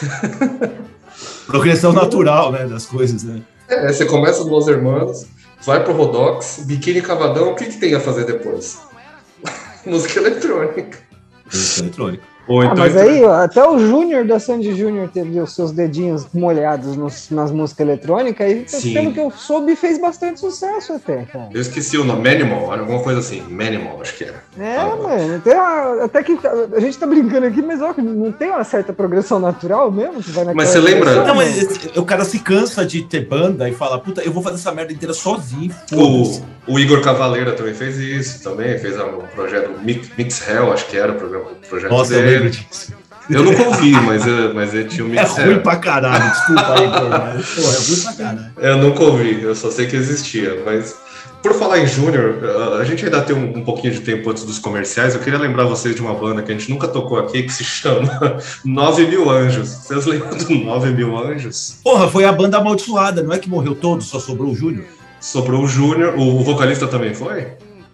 Progressão natural, né, das coisas, né? É, você começa no Los Hermanos, vai pro Rodox, Biquíni Cavadão, o que, que tem a fazer depois? Música eletrônica. Progressão eletrônica. Ou Ah, então mas entra- aí, ó, até o Júnior da Sandy Júnior teve os seus dedinhos molhados nos- nas músicas eletrônicas e, Sim. pelo que eu soube, fez bastante sucesso até, cara. Eu esqueci o nome, Manimal, alguma coisa assim, Manimal, acho que era. É, Ah, mano, tem uma- até que a gente tá brincando aqui, mas ó, não tem uma certa progressão natural mesmo? Que vai naquela Mas você lembra- direção, Não, mano? mas o cara se cansa de ter banda e fala, puta, eu vou fazer essa merda inteira sozinho. O, foda-se. o Igor Cavaleira também fez isso, também fez um projeto, Mix, Mix Hell, acho que era o programa- o projeto Nossa, eu lembro dele. disso. Eu nunca ouvi, mas, eu- mas ele tinha o É Mix ruim Hell. pra caralho, desculpa aí, pô, mas, pô, é ruim pra caralho. Eu nunca ouvi, eu só sei que existia, mas por falar em Júnior, a gente ainda tem um, um pouquinho de tempo antes dos comerciais, eu queria lembrar vocês de uma banda que a gente nunca tocou aqui, que se chama Nove Mil Anjos. Vocês lembram do Nove Mil Anjos? Porra, foi a banda amaldiçoada, não é que morreu todo, só sobrou o Júnior? Sobrou o Júnior, o vocalista também foi?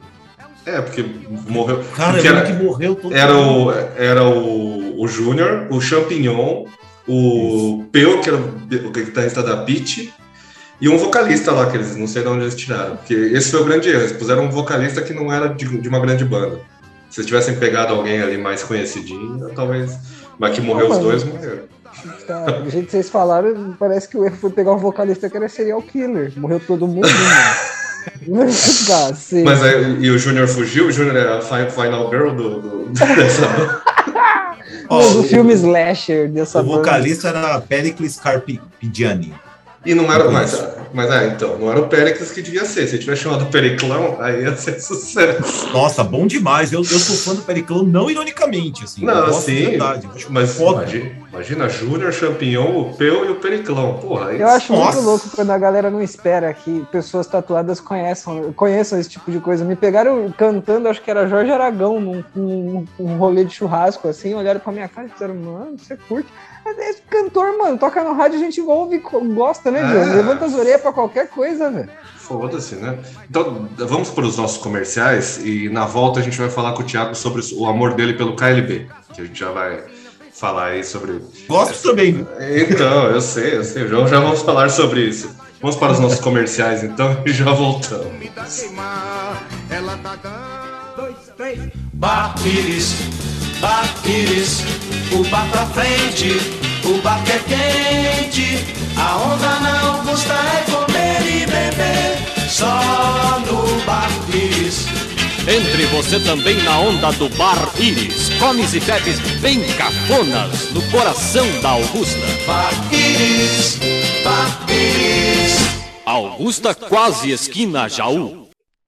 É, porque morreu. Cara, porque eu era, lembro que morreu todo era mundo. o, era o, o Júnior, o Champignon, o Peu, que era o guitarrista da Beat, e um vocalista lá, que eles não sei de onde eles tiraram. Porque esse foi o grande erro, eles puseram um vocalista que não era de, de uma grande banda. Se eles tivessem pegado alguém ali mais conhecidinho, talvez. Mas que morreu Não, os mas- dois, morreram. Tá, do jeito que vocês falaram, parece que o erro foi pegar um vocalista que era serial killer. Morreu todo mundo, mano. Tá, sim. Mas aí, e o Júnior fugiu, o Júnior era a fi- Final Girl do, do, dessa banda. Ó, do o- filme Slasher dessa O banda. vocalista era Pericles Carpigiani. E não era Não mais. conheço. Mas é, então, não era o Pericles que devia ser. Se tivesse chamado Periclão, aí ia ser sucesso. Nossa, bom demais. Eu, eu sou fã do Periclão, não ironicamente, assim. Não, eu gosto de sim. verdade. Eu acho Mas foda. imagina, imagina Júnior, Champignon, o Peu e o Periclão. Porra, aí Eu acho Nossa. muito louco quando a galera não espera que pessoas tatuadas conheçam, conheçam esse tipo de coisa. Me pegaram cantando, acho que era Jorge Aragão, num, num, num rolê de churrasco, assim, olharam pra minha cara e disseram, mano, você curte. Mas esse cantor, mano, toca no rádio, a gente ouve, co- gosta, né, É. Diego? Levanta as orelhas pra qualquer coisa, velho. foda-se, né? Então, vamos para os nossos comerciais e na volta a gente vai falar com o Thiago sobre o amor dele pelo K L B, que a gente já vai falar aí sobre... Gosto também. Então, eu sei, eu sei, já, já vamos falar sobre isso. Vamos para os nossos comerciais, então, e já voltamos. Me dá queimar, ela tá dando. Dois, três. Bar Iris, Bar Iris, o bar pra frente, o bar que é quente. A onda não custa é comer e beber, só no Bar Iris. Entre você também na onda do Bar Iris. Comes e bebes bem cafonas no coração da Augusta. Bar Iris, Bar Iris. Augusta, quase esquina Jaú.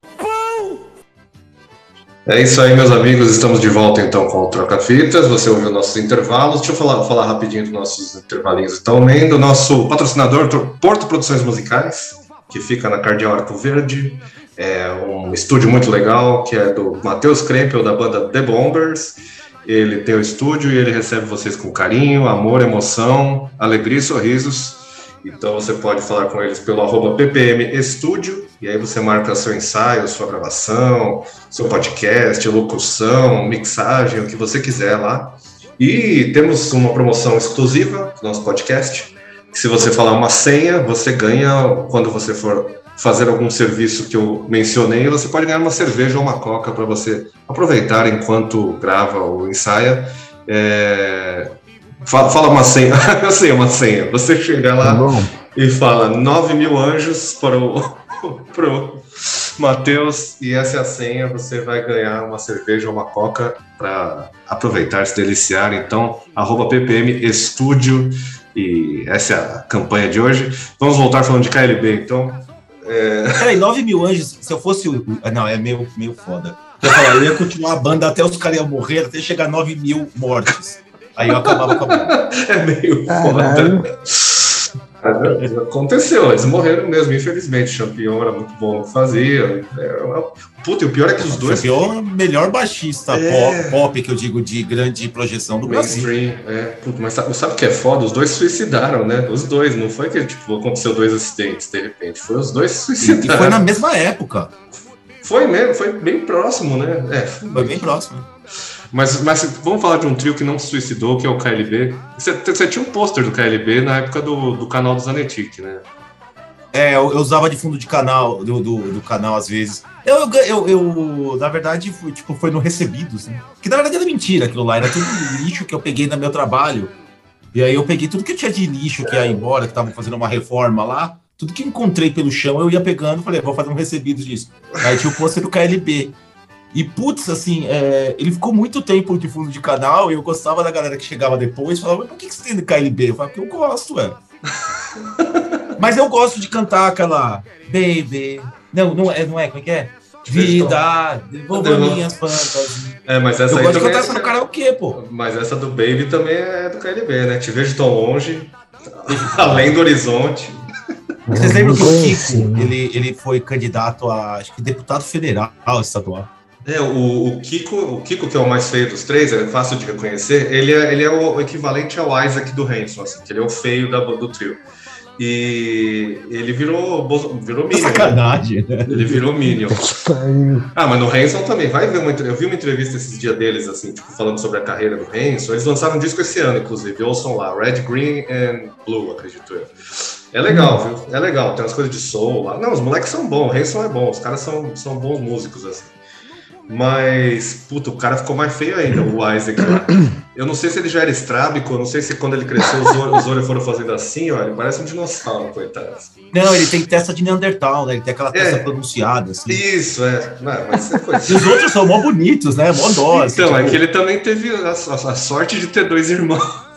É isso aí, meus amigos. Estamos de volta então com o Troca Fitas. Você ouviu nossos intervalos. Deixa eu falar, falar rapidinho dos nossos intervalinhos também, do nosso patrocinador Porto Produções Musicais. que fica na Cardeal Arco Verde. É um estúdio muito legal, que é do Matheus Krempel, da banda The Bombers. Ele tem o estúdio e ele recebe vocês com carinho, amor, emoção, alegria e sorrisos. Então você pode falar com eles pelo arroba P P M Estúdio, e aí você marca seu ensaio, sua gravação, seu podcast, locução, mixagem, o que você quiser lá. E temos uma promoção exclusiva do nosso podcast, que se você falar uma senha, você ganha, quando você for fazer algum serviço que eu mencionei, você pode ganhar uma cerveja ou uma coca para você aproveitar enquanto grava ou ensaia. É... Fala, fala uma senha, eu sei uma senha. Você chega lá Bom. e fala nove mil anjos para o pro Matheus, e essa é a senha, você vai ganhar uma cerveja ou uma coca para aproveitar, se deliciar. Então, arroba P P M Estúdio, e essa é a campanha de hoje. Vamos voltar falando de K L B, então. É... Peraí, nove mil anjos, se eu fosse o... Não, é meio, meio foda. Eu ia, falar, eu ia continuar a banda até os caras iam morrer, até chegar a nove mil mortes. Aí eu acabava com a banda. É meio Caralho. foda. Aconteceu, eles morreram mesmo, infelizmente. O Champion era muito bom que fazia. Era... Puta, e o pior é que os dois. O Champion é o melhor baixista É. pop, pop, que eu digo, de grande projeção do Brasil. Mainstream, é. Puta, mas sabe, sabe o que é foda? Os dois se suicidaram, né? Os dois, não foi que tipo, aconteceu dois acidentes de repente. Foi os dois se E suicidaram. foi na mesma época. Foi mesmo, foi bem próximo, né? É, Foi bem próximo. Mas, mas vamos falar de um trio que não se suicidou, que é o K L B. Você, você tinha um pôster do K L B na época do, do canal do Zanetic, né? É, eu, eu usava de fundo de canal, do, do, do canal às vezes. Eu, eu, eu, eu, na verdade, foi, tipo, foi no Recebidos, né? Que na verdade era mentira aquilo lá, era tudo lixo que eu peguei no meu trabalho. E aí eu peguei tudo que eu tinha de lixo que ia embora, que estavam fazendo uma reforma lá, tudo que eu encontrei pelo chão eu ia pegando, falei, vou fazer um Recebidos disso. Aí tinha o pôster do K L B. E, putz, assim, é, ele ficou muito tempo de fundo de canal e eu gostava da galera que chegava depois e falava, mas por que, que você tem do K L B? Eu falava, porque eu gosto, é. Mas eu gosto de cantar aquela Baby. Não, não é, não é, como é que é? Vida, devolva minhas fantasias. É, mas essa Eu aí gosto de também cantar é- essa no karaokê, pô. Mas essa do Baby também é do K L B, né? Te vejo tão longe, além do horizonte. Vocês lembram que o conheci, Kiko, né? ele, ele foi candidato a, acho que deputado federal estadual. É, o, o Kiko, o Kiko, que é o mais feio dos três, é fácil de reconhecer, ele é, ele é o equivalente ao Isaac do Hanson, assim, que ele é o feio da, do trio. E ele virou, Bolso- virou Minion. Sacanagem, né? Ele virou Minion. Que pariu. Ah, mas no Hanson também. Vai ver uma entre- Eu vi uma entrevista esses dias deles, assim, tipo, falando sobre a carreira do Hanson. Eles lançaram um disco esse ano, inclusive. Ouçam lá, Red, Green and Blue, acredito eu. É legal, viu? É legal. Tem umas coisas de soul lá. Não, os moleques são bons. O Hanson é bom. Os caras são, são bons músicos, assim. Mas, puta, o cara ficou mais feio ainda, o Isaac lá. Eu não sei se ele já era estrábico, eu não sei se quando ele cresceu os olhos, os olhos foram fazendo assim, ó. Ele parece um dinossauro, coitado. Não, ele tem testa de Neandertal, né? Ele tem aquela testa É. pronunciada, assim. Isso, é. Não, mas isso é coisa. E os outros são mó bonitos, né? Mó dó, assim, Então, é tipo- que ele também teve a, a- a sorte de ter dois irmãos.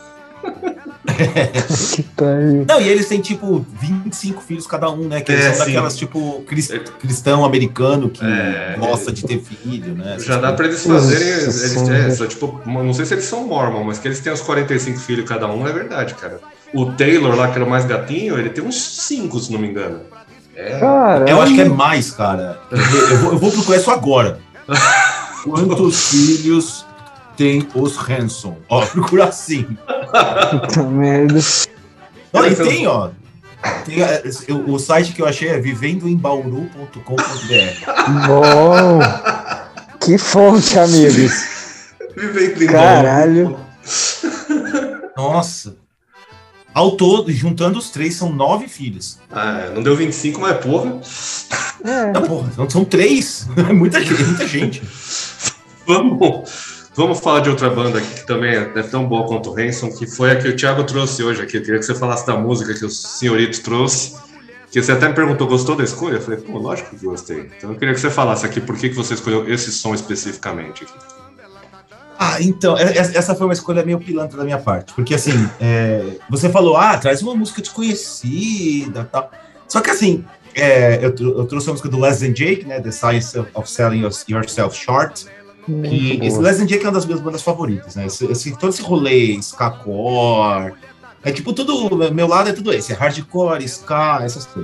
Que pariu. Não, e eles têm, tipo, vinte e cinco filhos cada um, né? Que eles É, são sim. daquelas, tipo, cris- cristão americano que É. gosta de ter filho, né? Essas Já dá coisas. pra eles fazerem. Nossa Eles, Senhora. é, só, tipo, não sei se eles são mormon, mas que eles têm os quarenta e cinco filhos cada um, é verdade, cara. O Taylor lá, que era o mais gatinho, ele tem uns cinco, se não me engano. É. Caralho. Eu acho que é mais, cara. Eu, eu vou, eu vou procurar isso agora. Quantos filhos tem os Hanson? Ó, procura assim. Puta merda. Não, e tem, ó. Tem, é, o, o site que eu achei é vivendo em bauru ponto com ponto b r. Bom. Que fonte, amigos. Vivendo em Caralho. Nossa. Ao todo, juntando os três, são nove filhos. Ah, não deu vinte e cinco, mas porra. É. Não, porra, então são três. É muita gente, muita gente. Vamos, vamos falar de outra banda aqui que também é, é tão boa quanto o Hanson, que foi a que o Thiago trouxe hoje aqui. Eu queria que você falasse da música que o senhorito trouxe. Que você até me perguntou, gostou da escolha? Eu falei, pô, lógico que gostei. Então eu queria que você falasse aqui por que, que você escolheu esse som especificamente aqui. Ah, então, é- é- essa foi uma escolha meio pilantra da minha parte. Porque, assim, é, você falou, ah, traz uma música desconhecida e tal. Só que, assim, é, eu, tro- eu trouxe a música do Les and Jake, né? The Science of Selling Yourself Short. Muito Que esse boa. Les and Jake é uma das minhas bandas favoritas, né? Esse, esse- todo esse rolê, ska-core, é tipo tudo, meu lado é tudo esse, é hardcore, ska, essas coisas.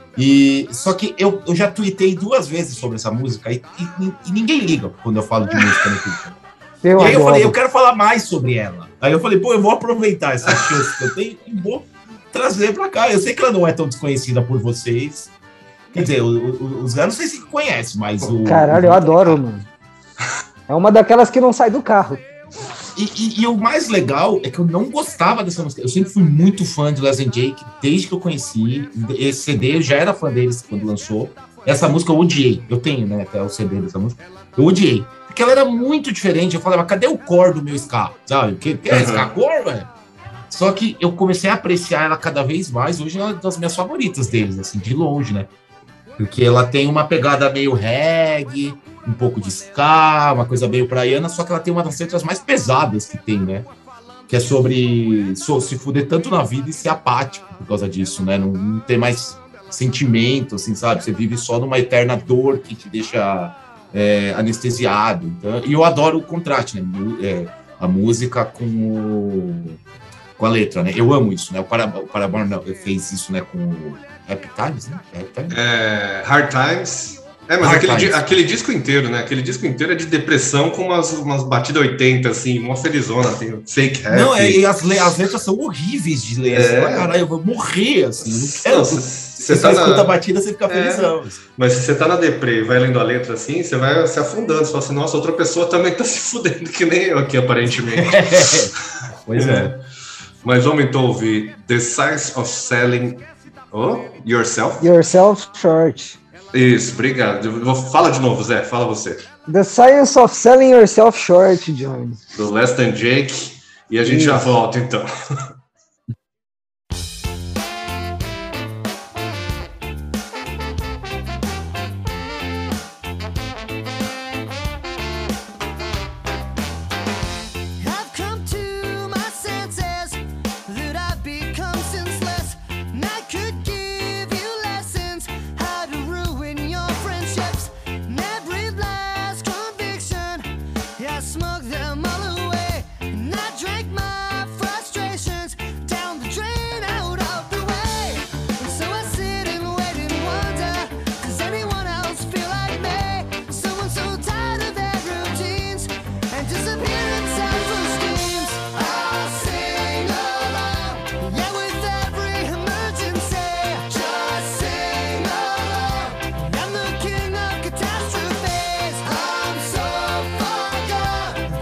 E, só que eu, eu já tuitei duas vezes sobre essa música e, e- e ninguém liga quando eu falo de música no Twitter. Eu e aí eu adoro. falei, eu quero falar mais sobre ela. Aí eu falei, pô, eu vou aproveitar essa chance que eu tenho e vou trazer pra cá. Eu sei que ela não é tão desconhecida por vocês. Quer dizer, o- o- os caras não sei se conhecem, mas o... Caralho, eu adoro, mano. É uma daquelas que não sai do carro. E, e- e o mais legal é que eu não gostava dessa música. Eu sempre fui muito fã de Les and Jake, desde que eu conheci. Esse C D, eu já era fã deles quando lançou. Essa música eu odiei. Eu tenho, né, até o C D dessa música. Eu odiei. Porque ela era muito diferente. Eu falava, cadê o core do meu ska? Sabe? Que, que é ska core, velho? Só que eu comecei a apreciar ela cada vez mais. Hoje é uma das minhas favoritas deles, assim, de longe, né? Porque ela tem uma pegada meio reggae, um pouco de ska, uma coisa meio praiana, só que ela tem uma das letras mais pesadas que tem, né? Que é sobre so- se fuder tanto na vida e ser apático por causa disso, né? Não, não ter mais sentimento, assim, sabe? Você vive só numa eterna dor que te deixa é, anestesiado. Então, e eu adoro o contraste, né? Mu- é, a música com, o- com a letra, né? Eu amo isso, né? O Paramore, o Paramore fez isso, né? Com o Happy Times, né? Happy Times? É, Hard Times. É, mas Hard aquele, di- Times. aquele disco inteiro, né? Aquele disco inteiro é de depressão com umas, umas batidas oitenta, assim, uma felizona, tem fake happy. Não, é, e as, le- as letras são horríveis de ler. É. Você fala, caralho, eu vou morrer, assim. Eu não quero. Não, Você, você só tá escuta na- a batida, você fica É. felizão. assim. Mas se você tá na deprê e vai lendo a letra assim, você vai se afundando. Você fala assim, nossa, outra pessoa também tá se fudendo, que nem eu aqui, aparentemente. Pois é. Mas vamos então ouvir The Science of Selling oh, Yourself. Yourself Short. Isso, obrigado. Eu vou- Fala de novo, Zé, fala você. The Science of Selling Yourself Short, Johnny. Do Less Than Jake. E a gente já volta então. I've come to my senses that I've become senseless, and I could give you lessons how to ruin your friendships. And every last conviction, yeah, I smoke them all away, and I drank my frustrations down the drain, out of the way. And so I sit and wait and wonder, does anyone else feel like me? Someone so tired of their routines and disappearance after schemes. I'll sing along, yeah, with every emergency. Just sing along. I'm the king of catastrophes. I'm so far gone.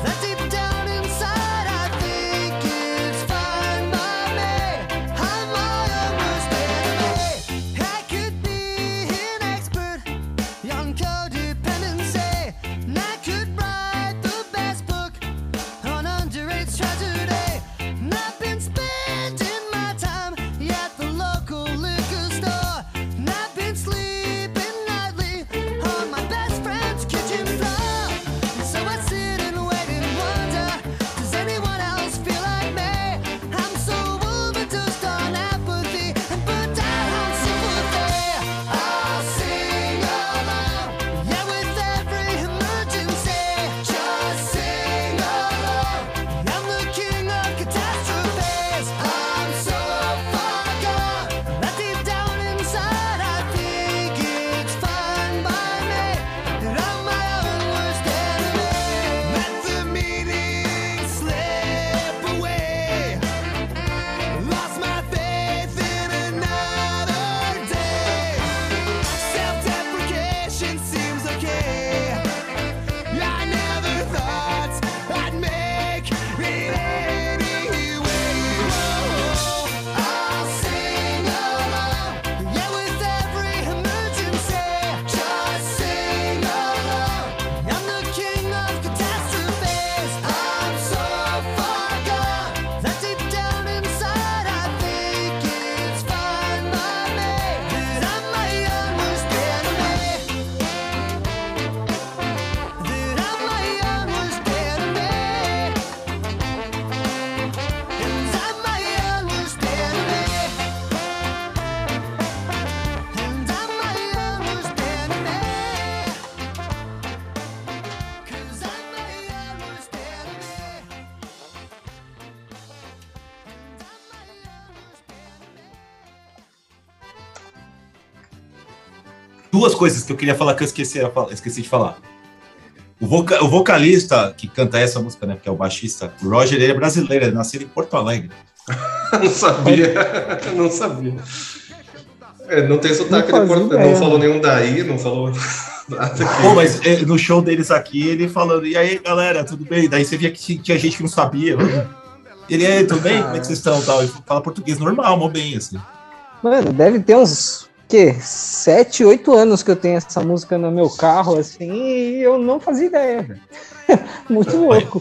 duas coisas que eu queria falar que eu esqueci, esqueci de falar. O, voca, o vocalista que canta essa música, né, que é o baixista, o Roger, ele é brasileiro, ele nasceu em Porto Alegre. Não sabia, não sabia. É, não tem sotaque, Não de Porto, fazia, não é. falou nenhum daí, não falou nada aqui. Pô, mas é, no show deles aqui, ele falando, e aí, galera, tudo bem? Daí você via que tinha gente que não sabia. Ele, é, tudo bem? Como é que vocês estão? Tal? Ele fala português normal, mó bem, assim. Mano, deve ter uns, quê? Sete, oito anos que eu tenho essa música no meu carro, assim, e eu não fazia ideia, velho. Muito louco.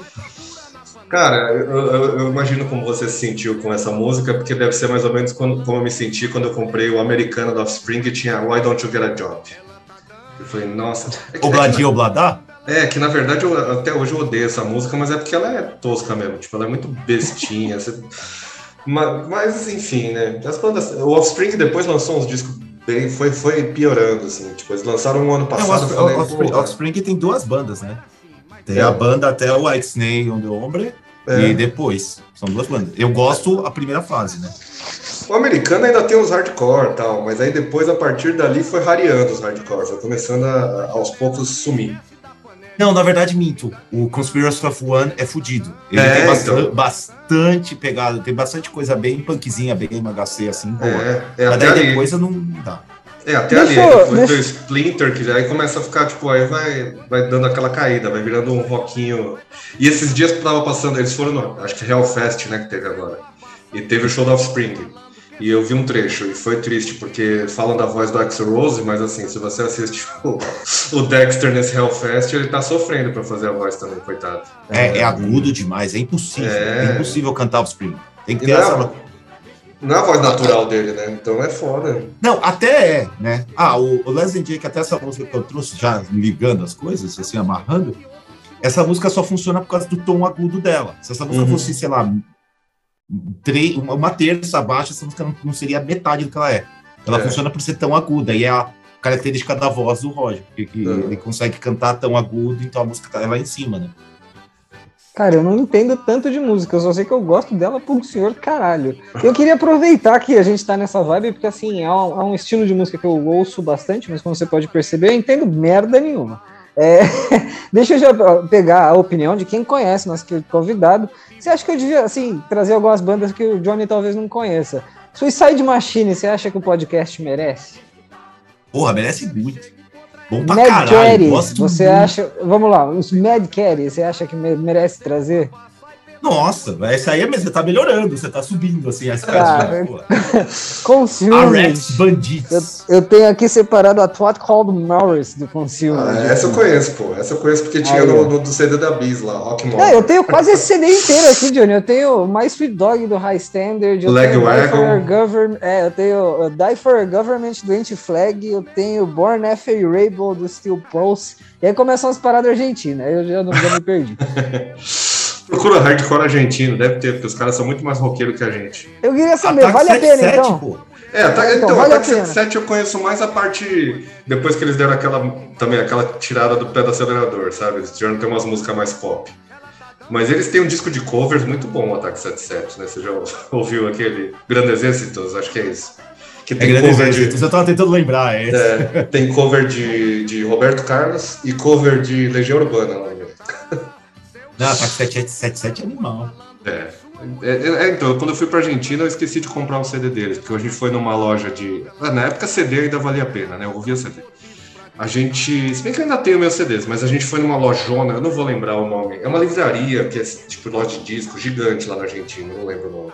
Cara, eu, eu- eu imagino como você se sentiu com essa música, porque deve ser mais ou menos quando- como eu me senti quando eu comprei o americano do Offspring e tinha Why Don't You Get a Job? Eu falei, nossa... É que, Obladinho, obladá? é, que na verdade eu, até hoje eu odeio essa música, mas é porque ela é tosca mesmo, tipo, ela é muito bestinha. você- mas, mas, enfim, né? As bandas, o Offspring depois lançou uns discos bem... Foi, foi piorando, assim, tipo, eles lançaram um ano É, o passado, eu Offspring, falei, o Offspring- "Porra." Offspring tem duas bandas, né? Tem É. a banda até o White Snake on the Hombre É. e depois. São duas bandas. Eu gosto a primeira fase, né? O americano ainda tem os hardcore e tal, mas aí depois, a partir dali, foi rareando os hardcore, foi começando a, aos poucos sumir. Não, na verdade, minto. O Conspiracy of One é fudido. Ele É, tem bastante, então. bastante pegada, tem bastante coisa bem punkzinha, bem M H C, assim, boa. É, é Mas até daí ali. depois eu não dá. É, até Deixa ali, eu- depois do deixa- Splinter, que aí começa a ficar, tipo, aí vai, vai dando aquela caída, vai virando um rockinho. E esses dias que tava passando, eles foram no, acho que Hellfest, né, que teve agora. E teve o show do Offspring. E eu vi um trecho, e foi triste, porque falam da voz do Axl Rose, mas assim, se você assiste o, o Dexter nesse Hellfest, ele tá sofrendo pra fazer a voz também, coitado. É, é agudo demais, é impossível. É. É, impossível cantar Offspring. Tem que E ter não, essa. é, não é a voz natural dele, né? Então é foda. Não, até é, né? Ah, o, o Leslie Jake, até essa música que eu trouxe, já ligando as coisas, assim, amarrando, essa música só funciona por causa do tom agudo dela. Se essa música Uhum. fosse, sei lá, tre- uma, uma terça abaixo, essa música não, não seria metade do que ela é. Ela É. funciona por ser tão aguda, e é a característica da voz do Roger, que, que Uhum. ele consegue cantar tão agudo, então a música tá lá em cima, né? Cara, eu não entendo tanto de música, eu só sei que eu gosto dela por senhor caralho. Eu queria aproveitar que a gente tá nessa vibe, porque assim, há um, há um estilo de música que eu ouço bastante, mas como você pode perceber, eu entendo merda nenhuma. É, deixa eu já pegar a opinião de quem conhece nosso querido convidado. Você acha que eu devia, assim, trazer algumas bandas que o Johnny talvez não conheça? Suicide Machine, você acha que o podcast merece? Porra, merece muito. Bom pra Mad caralho, Carey, gosto você muito. acha... Vamos lá, os Mad Carey, você acha que me- merece trazer? Nossa, essa aí é mesmo, você tá melhorando, você tá subindo, assim, a Cara, escada. Consume. Arrest Bandits. Eu, eu tenho aqui separado a Twat Called Morris do Consume. Ah, essa eu conheço, pô. Essa eu conheço porque tinha Aí, no, ó. no do C D da Bis lá, Rock É, eu tenho quase esse C D inteiro aqui, Johnny. Eu tenho My Sweet Dog do High Standard, eu Leg tenho Die Wagon. for a Government, é, eu tenho uh, Die for a Government do Anti-Flag, eu tenho Born F A Rebel do Steel Pulse, e aí começam as paradas argentinas, aí eu já, não, já me perdi. Procura hardcore argentino, deve ter, porque os caras são muito mais roqueiros que a gente. Eu queria saber, Ataque vale a pena setenta e sete, então? pô. É, tá, Então, então, vale a Ataque pena. setenta e sete eu conheço mais a parte. Depois que eles deram aquela. Também aquela tirada do pé do acelerador, sabe? Eles tiveram ter umas músicas mais pop. Mas eles têm um disco de covers muito bom, o Ataque setenta e sete, né? Você já ouviu aquele Grandes Êxitos? Acho que é isso. Que É tem grande cover exército, de. eu tava tentando lembrar, é. É, tem cover de, de Roberto Carlos e cover de Legião Urbana lá no meio. Não, Ataque setenta e sete é animal. É. É, é, então, quando eu fui pra Argentina, eu esqueci de comprar o C D deles, porque a gente foi numa loja de. Ah, na época C D ainda valia a pena, né? Eu ouvia C D. A gente. Se bem que eu ainda tenho meus C Ds, mas a gente foi numa lojona, eu não vou lembrar o nome. É uma livraria, que é tipo loja de disco gigante lá na Argentina, eu não lembro o nome.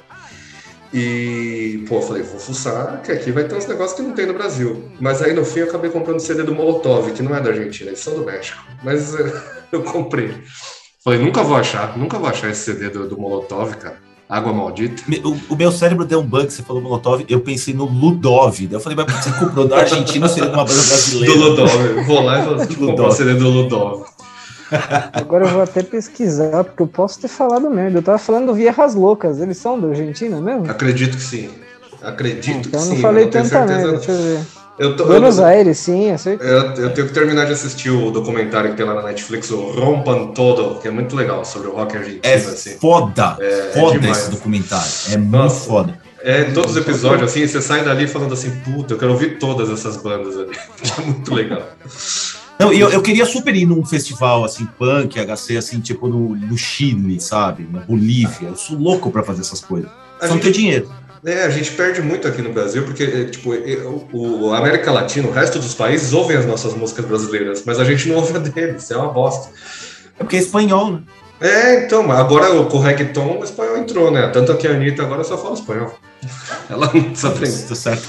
E, pô, eu falei, vou fuçar, que aqui vai ter uns negócios que não tem no Brasil. Mas aí no fim eu acabei comprando o C D do Molotov, que não é da Argentina, eles são do México. Mas eh, eu comprei. Falei, nunca vou achar, nunca vou achar esse C D do, do Molotov, cara. Água maldita. Me- O, o meu cérebro deu um bug, você falou Molotov, eu pensei no Ludov. Daí eu falei, mas por que você comprou da Argentina seria de uma banda brasileira? Do Ludov. Vou lá e vou comprar o Ludov. C D do Ludov. Agora eu vou até pesquisar, porque eu posso ter falado merda. Eu tava falando do Viejas Loucas, eles são da Argentina mesmo? Acredito que sim. Acredito Então que eu não sim. falei eu tenho tanta certeza. merda, deixa eu ver. Eu, tô, Buenos eu, Aires, sim, acertei. eu, eu tenho que terminar de assistir o documentário que tem lá na Netflix, o Rompan Todo, que é muito legal, sobre o rock argentino, É assim. foda, É, é foda demais. esse documentário. É muito Nossa. foda. É, em todos os episódios, assim, você sai dali falando assim, puta, eu quero ouvir todas essas bandas ali. É muito legal. Não, e eu, eu queria super ir num festival, assim, punk, H C, assim, tipo no, no Chile, sabe? Na Bolívia. Eu sou louco pra fazer essas coisas. A Só não gente- ter dinheiro. É, a gente perde muito aqui no Brasil, porque, é, tipo, é, o, o América Latina, o resto dos países ouvem as nossas músicas brasileiras, mas a gente não ouve a deles, é uma bosta. É porque é espanhol, né? É, então, mas agora o- com o reggaeton, o espanhol entrou, né? Tanto que a Anitta agora só fala espanhol. Ela não precisa aprender. Tá certo.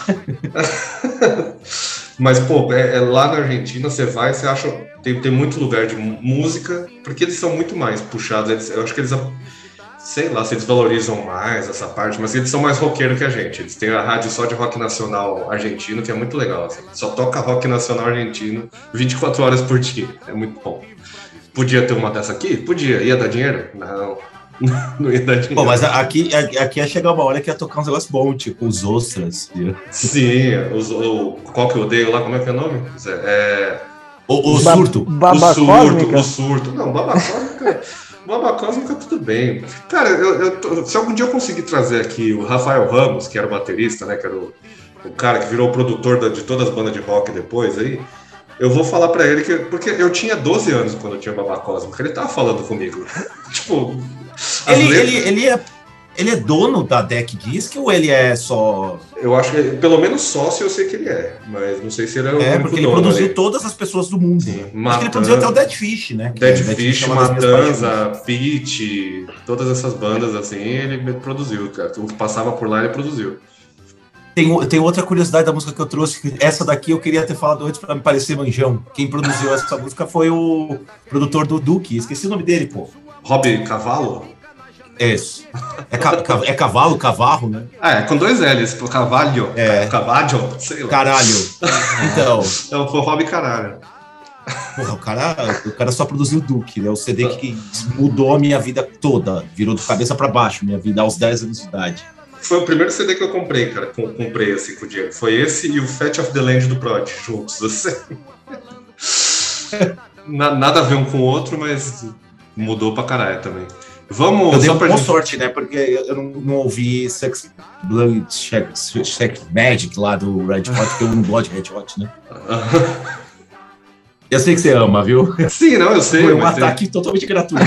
Mas, pô, é, é lá na Argentina, você vai, você acha. Tem, tem muito lugar de mu- música, porque eles são muito mais puxados. Eles, eu acho que eles. Sei lá se eles valorizam mais essa parte, mas eles são mais roqueiros que a gente. Eles têm a rádio só de rock nacional argentino, que é muito legal. Assim. Só toca rock nacional argentino vinte e quatro horas por dia. É muito bom. Podia ter uma dessa aqui? Podia. Ia dar dinheiro? Não. Não ia dar dinheiro. Pô, mas aqui, aqui ia chegar uma hora que ia tocar uns negócios bons, tipo os Ostras. viu? Sim, os, o, qual que eu odeio lá? Como é que é o nome? Zé? É. O, o Ba- surto. Baba o surto, Cósmica? o surto. Não, Baba Cósmica. Baba Cósmica, tudo bem. Cara, eu, eu tô- se algum dia eu conseguir trazer aqui o Rafael Ramos, que era o baterista, né? Que era o, o cara que virou o produtor da- de todas as bandas de rock depois aí. Eu vou falar pra ele que. Porque eu tinha doze anos quando eu tinha Baba Cósmica. Ele tava falando comigo. Tipo. as Ele, letras- ele, ele, é, ele é dono da Deck Disc ou ele é só. Eu acho que, pelo menos sócio, eu sei que ele é. Mas não sei se ele é o É, único porque ele dono produziu ali. todas as pessoas do mundo. Sim, Acho que ele Matanza. produziu até o Dead Fish, né? Que Dead é- Fish, é uma das minhas paixões. Matanza, Pitty, todas essas bandas assim, ele produziu, cara. O que passava por lá, ele produziu. Tem, o- tem outra curiosidade da música que eu trouxe, que essa daqui eu queria ter falado antes pra me parecer manjão. Quem produziu essa música foi o produtor do Duque, esqueci o nome dele, pô. Rob Cavalo? É isso. É, ca- ca- é cavalo, cavarro, né? Ah, é com dois L's, pô, Cavalho. É. Cavalho, sei lá. Caralho. Então, Então, foi o Rob Caralho. porra, o cara, o cara só produziu o Duque, né? O C D que mudou a minha vida toda, virou de cabeça pra baixo, minha vida aos dez anos de idade. Foi o primeiro C D que eu comprei, cara. Com- Comprei assim com o dinheiro. Foi esse e o Fat of the Land do Prod, juntos, assim. Na- Nada a ver um com o outro, mas mudou pra caralho também. Vamos. Eu dei só uma pra boa gente- sorte, né? Porque eu não, não ouvi Sex Blood Sex, Sex Magic lá do Red Hot, porque eu não gosto de Red Hot, né? Eu sei que você ama, viu? Sim, não, eu sei. Foi um mas tem- ataque totalmente gratuito.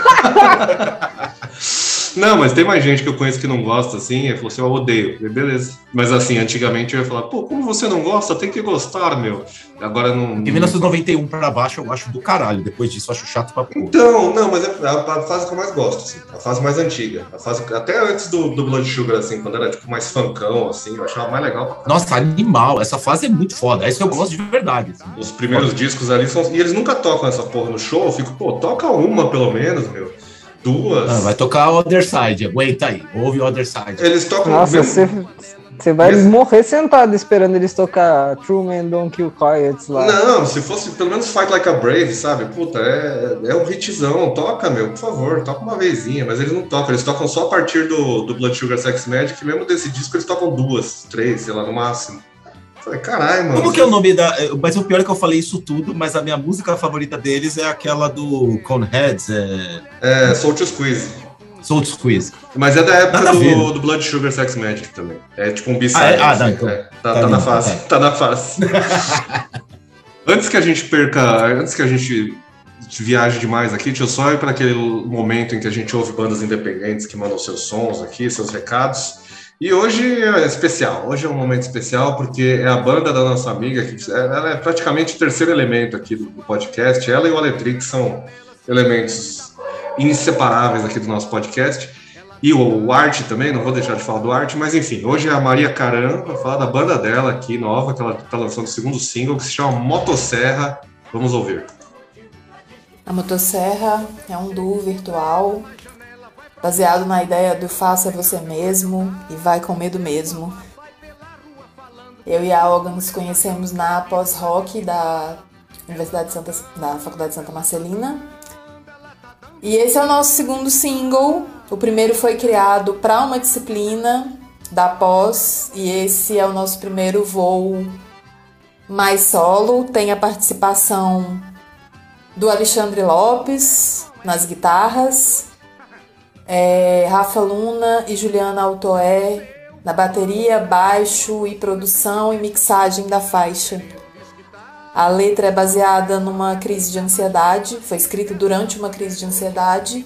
Não, mas tem mais gente que eu conheço que não gosta, assim, e falou assim, eu odeio. E beleza. Mas assim, antigamente eu ia falar, pô, como você não gosta? Tem que gostar, meu. Agora não. De mil novecentos e noventa e um pra baixo eu acho do caralho. Depois disso eu acho chato pra porra. Então, não, mas é a, a fase que eu mais gosto, assim, a fase mais antiga. A fase, até antes do, do Blood Sugar, assim, quando era tipo mais funkão, assim, eu achava mais legal. pra caralho. Nossa, animal. Essa fase é muito foda. Essa eu gosto de verdade. assim. Os primeiros discos ali são. E eles nunca tocam essa porra no show, eu fico, pô, toca uma pelo menos, meu. Duas. Ah, vai tocar Other Side. Aguenta aí. Ouve Other Side. Eles tocam Nossa, mesmo- você, você vai mesmo- morrer sentado esperando eles tocar True Man Don't Kill Coyotes lá. Não, se fosse pelo menos Fight Like a Brave, sabe? Puta, é, é um hitzão. Toca, meu, por favor, toca uma vezinha. Mas eles não tocam, eles tocam só a partir do, do Blood Sugar Sex Magic. Mesmo desse disco, eles tocam duas, três, sei lá, no máximo. Falei, caralho, mano. Como que é o nome da. Mas o pior é que eu falei isso tudo, mas a minha música favorita deles é aquela do Coneheads, é. É, Soul to Squeeze. Soul Squeeze. Mas é da época Nada a ver. do, do Blood Sugar Sex Magic também. É tipo um B-side. Ah, é? Ah, assim, não, então. é. Tá, Tá tá na lindo, face, é. tá na face. Antes que a gente perca, antes que a gente viaje demais aqui, deixa eu só ir para aquele momento em que a gente ouve bandas independentes que mandam seus sons aqui, seus recados. E hoje é especial, hoje é um momento especial porque é a banda da nossa amiga, que ela é praticamente o terceiro elemento aqui do podcast, ela e o Aletrix são elementos inseparáveis aqui do nosso podcast. E o, o Art também, não vou deixar de falar do Art, mas enfim, hoje é a Maria Caran vai falar da banda dela aqui, nova, que ela está lançando o segundo single, que se chama Motosserra. Vamos ouvir. A Motosserra é um duo virtual baseado na ideia do faça você mesmo e vai com medo mesmo. Eu e a Olga nos conhecemos na pós-rock da Universidade de Santa, da Faculdade de Santa Marcelina. E esse é o nosso segundo single. O primeiro foi criado para uma disciplina da pós e esse é o nosso primeiro voo mais solo. Tem a participação do Alexandre Lopes nas guitarras, é, Rafa Luna e Juliana Altoé na bateria, baixo e produção e mixagem da faixa. A letra é baseada numa crise de ansiedade, foi escrita durante uma crise de ansiedade.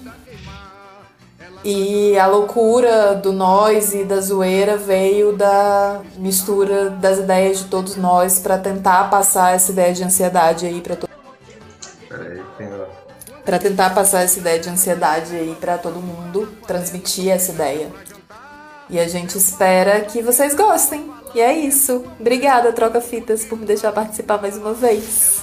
E a loucura do nós e da zoeira veio da mistura das ideias de todos nós para tentar passar essa ideia de ansiedade aí para todo Peraí, tem... para tentar passar essa ideia de ansiedade aí para todo mundo, transmitir essa ideia. E a gente espera que vocês gostem. E é isso. Obrigada, Troca Fitas, por me deixar participar mais uma vez.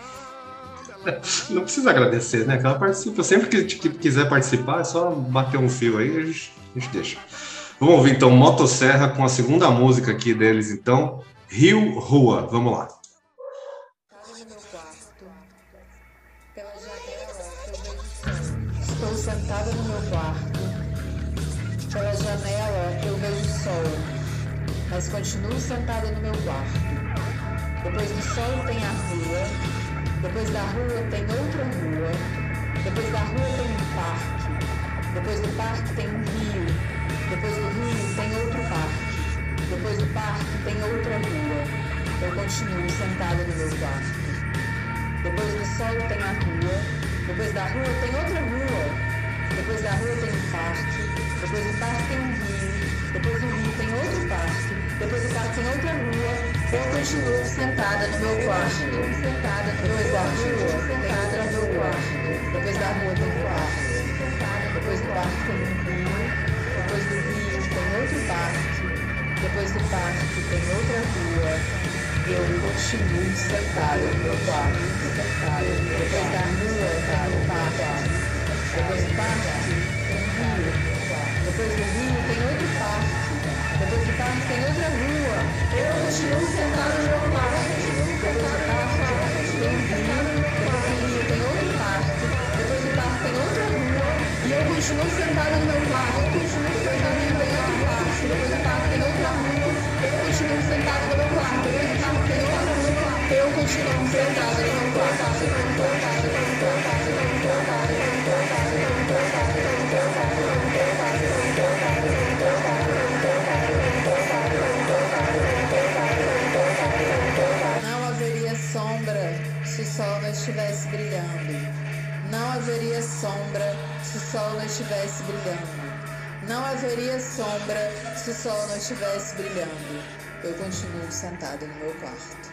Não precisa agradecer, né? Que ela participa. Sempre que, que quiser participar, é só bater um fio aí e a gente, a gente deixa. Vamos ouvir então Motosserra com a segunda música aqui deles, então, Rio Rua. Vamos lá. Estou sentada no meu quarto. Pela janela eu vejo o sol, mas continuo sentada no meu quarto. Depois do sol tem a rua. Depois da rua tem outra rua. Depois da rua tem um parque. Depois do parque tem um rio. Depois do rio tem outro parque. Depois do parque tem outra rua. Eu continuo sentada no meu quarto. Depois do sol tem a rua. Depois da rua tem outra rua. Depois da rua tem um parque. Depois do parque tem um rio. Depois do rio tem outro parque. Depois do parque tem outra rua. Eu continuo sentada no meu quarto. Sentada depois da rua, sentada no meu quarto. Depois da rua tem um parque. Depois do parque tem um rio. Depois do rio tem outro parque. Depois do parque tem outra rua. Eu continuo sentada no meu quarto. Sentada. Depois da rua tem um parque. Depois do parque tem um rio. Depois do rio tem outro parque. Depois do parque tem outra rua. Eu continuo sentada no meu quarto. Depois do parque tem um rio. Depois do rio tem outro parque. Depois do parque tem outra rua. E eu continuo sentada no meu quarto. Continuo sentada no meu quarto. Depois do parque tem outra rua. Eu continuo sentada no meu quarto. Depois do parque tem outra rua. Eu continuo sentada no meu quarto. Não haveria sombra se o sol não estivesse brilhando. Não haveria sombra se o sol não estivesse brilhando. Não haveria sombra se o sol não estivesse brilhando. Eu continuo sentada no meu quarto.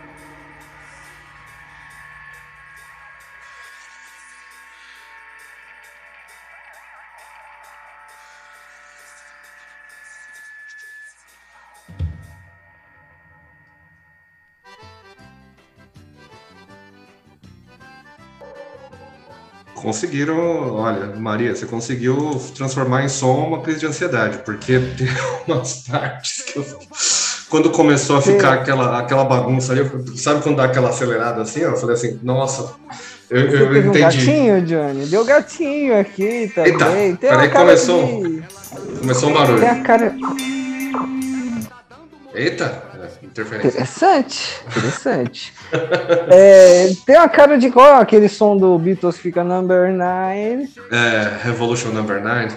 Conseguiram, olha, Maria, você conseguiu transformar em som uma crise de ansiedade, porque tem umas partes que eu, quando começou a ficar aquela, aquela bagunça ali, eu, sabe quando dá aquela acelerada assim? Eu falei assim, nossa, eu, eu, eu teve entendi. Um gatinho, Johnny, deu gatinho aqui também. Eita, tem peraí, começou, de... começou um barulho. Tem a cara... Eita, interferência. Interessante, interessante. é, tem uma cara de qual aquele som do Beatles fica number nine. É, Revolution number nine.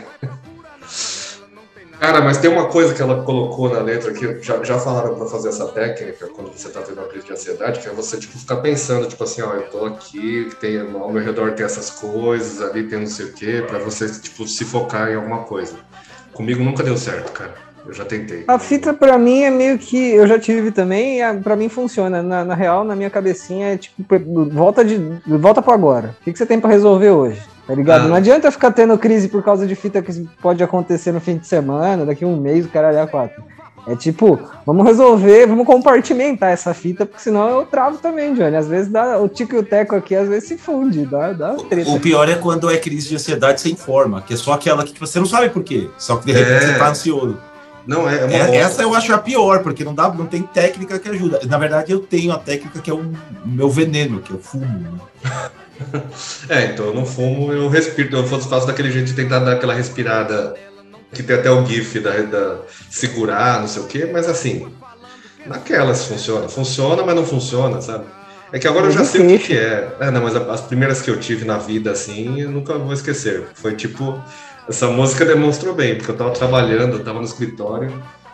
Cara, mas tem uma coisa que ela colocou na letra que já, já falaram pra fazer essa técnica quando você tá tendo uma crise de ansiedade, que é você tipo, ficar pensando, tipo assim, ó, eu tô aqui, tem, ao meu redor tem essas coisas, ali tem não sei o quê, pra você tipo, se focar em alguma coisa. Comigo nunca deu certo, cara. Eu já tentei. A fita pra mim é meio que... Eu já tive também e pra mim funciona. Na, na real, na minha cabecinha é tipo... Volta, de, volta pro agora. O que, que você tem pra resolver hoje? Tá ligado? Ah. Não adianta ficar tendo crise por causa de fita que pode acontecer no fim de semana, daqui a um mês, o caralho é quatro. É tipo, vamos resolver, vamos compartimentar essa fita, porque senão eu travo também, Johnny. Às vezes dá, o tico e o teco aqui, às vezes se funde, dá, dá treta. O pior é quando é crise de ansiedade sem forma, que é só aquela que você não sabe por quê, só que de repente é. Você tá ansioso. Não, é, é é essa eu acho a pior, porque não, dá, não tem técnica que ajuda. Na verdade, eu tenho a técnica que é o meu veneno, que eu fumo. Né? É, então eu não fumo, eu respiro, eu faço daquele jeito de tentar dar aquela respirada, que tem até o gif da, da segurar, não sei o quê, mas assim, naquelas funciona. Funciona, mas não funciona, sabe? É que agora eu já sei o que, que é. é. Não, mas as primeiras que eu tive na vida, assim, eu nunca vou esquecer. Foi tipo... Essa música demonstrou bem, porque eu tava trabalhando, eu tava no escritório,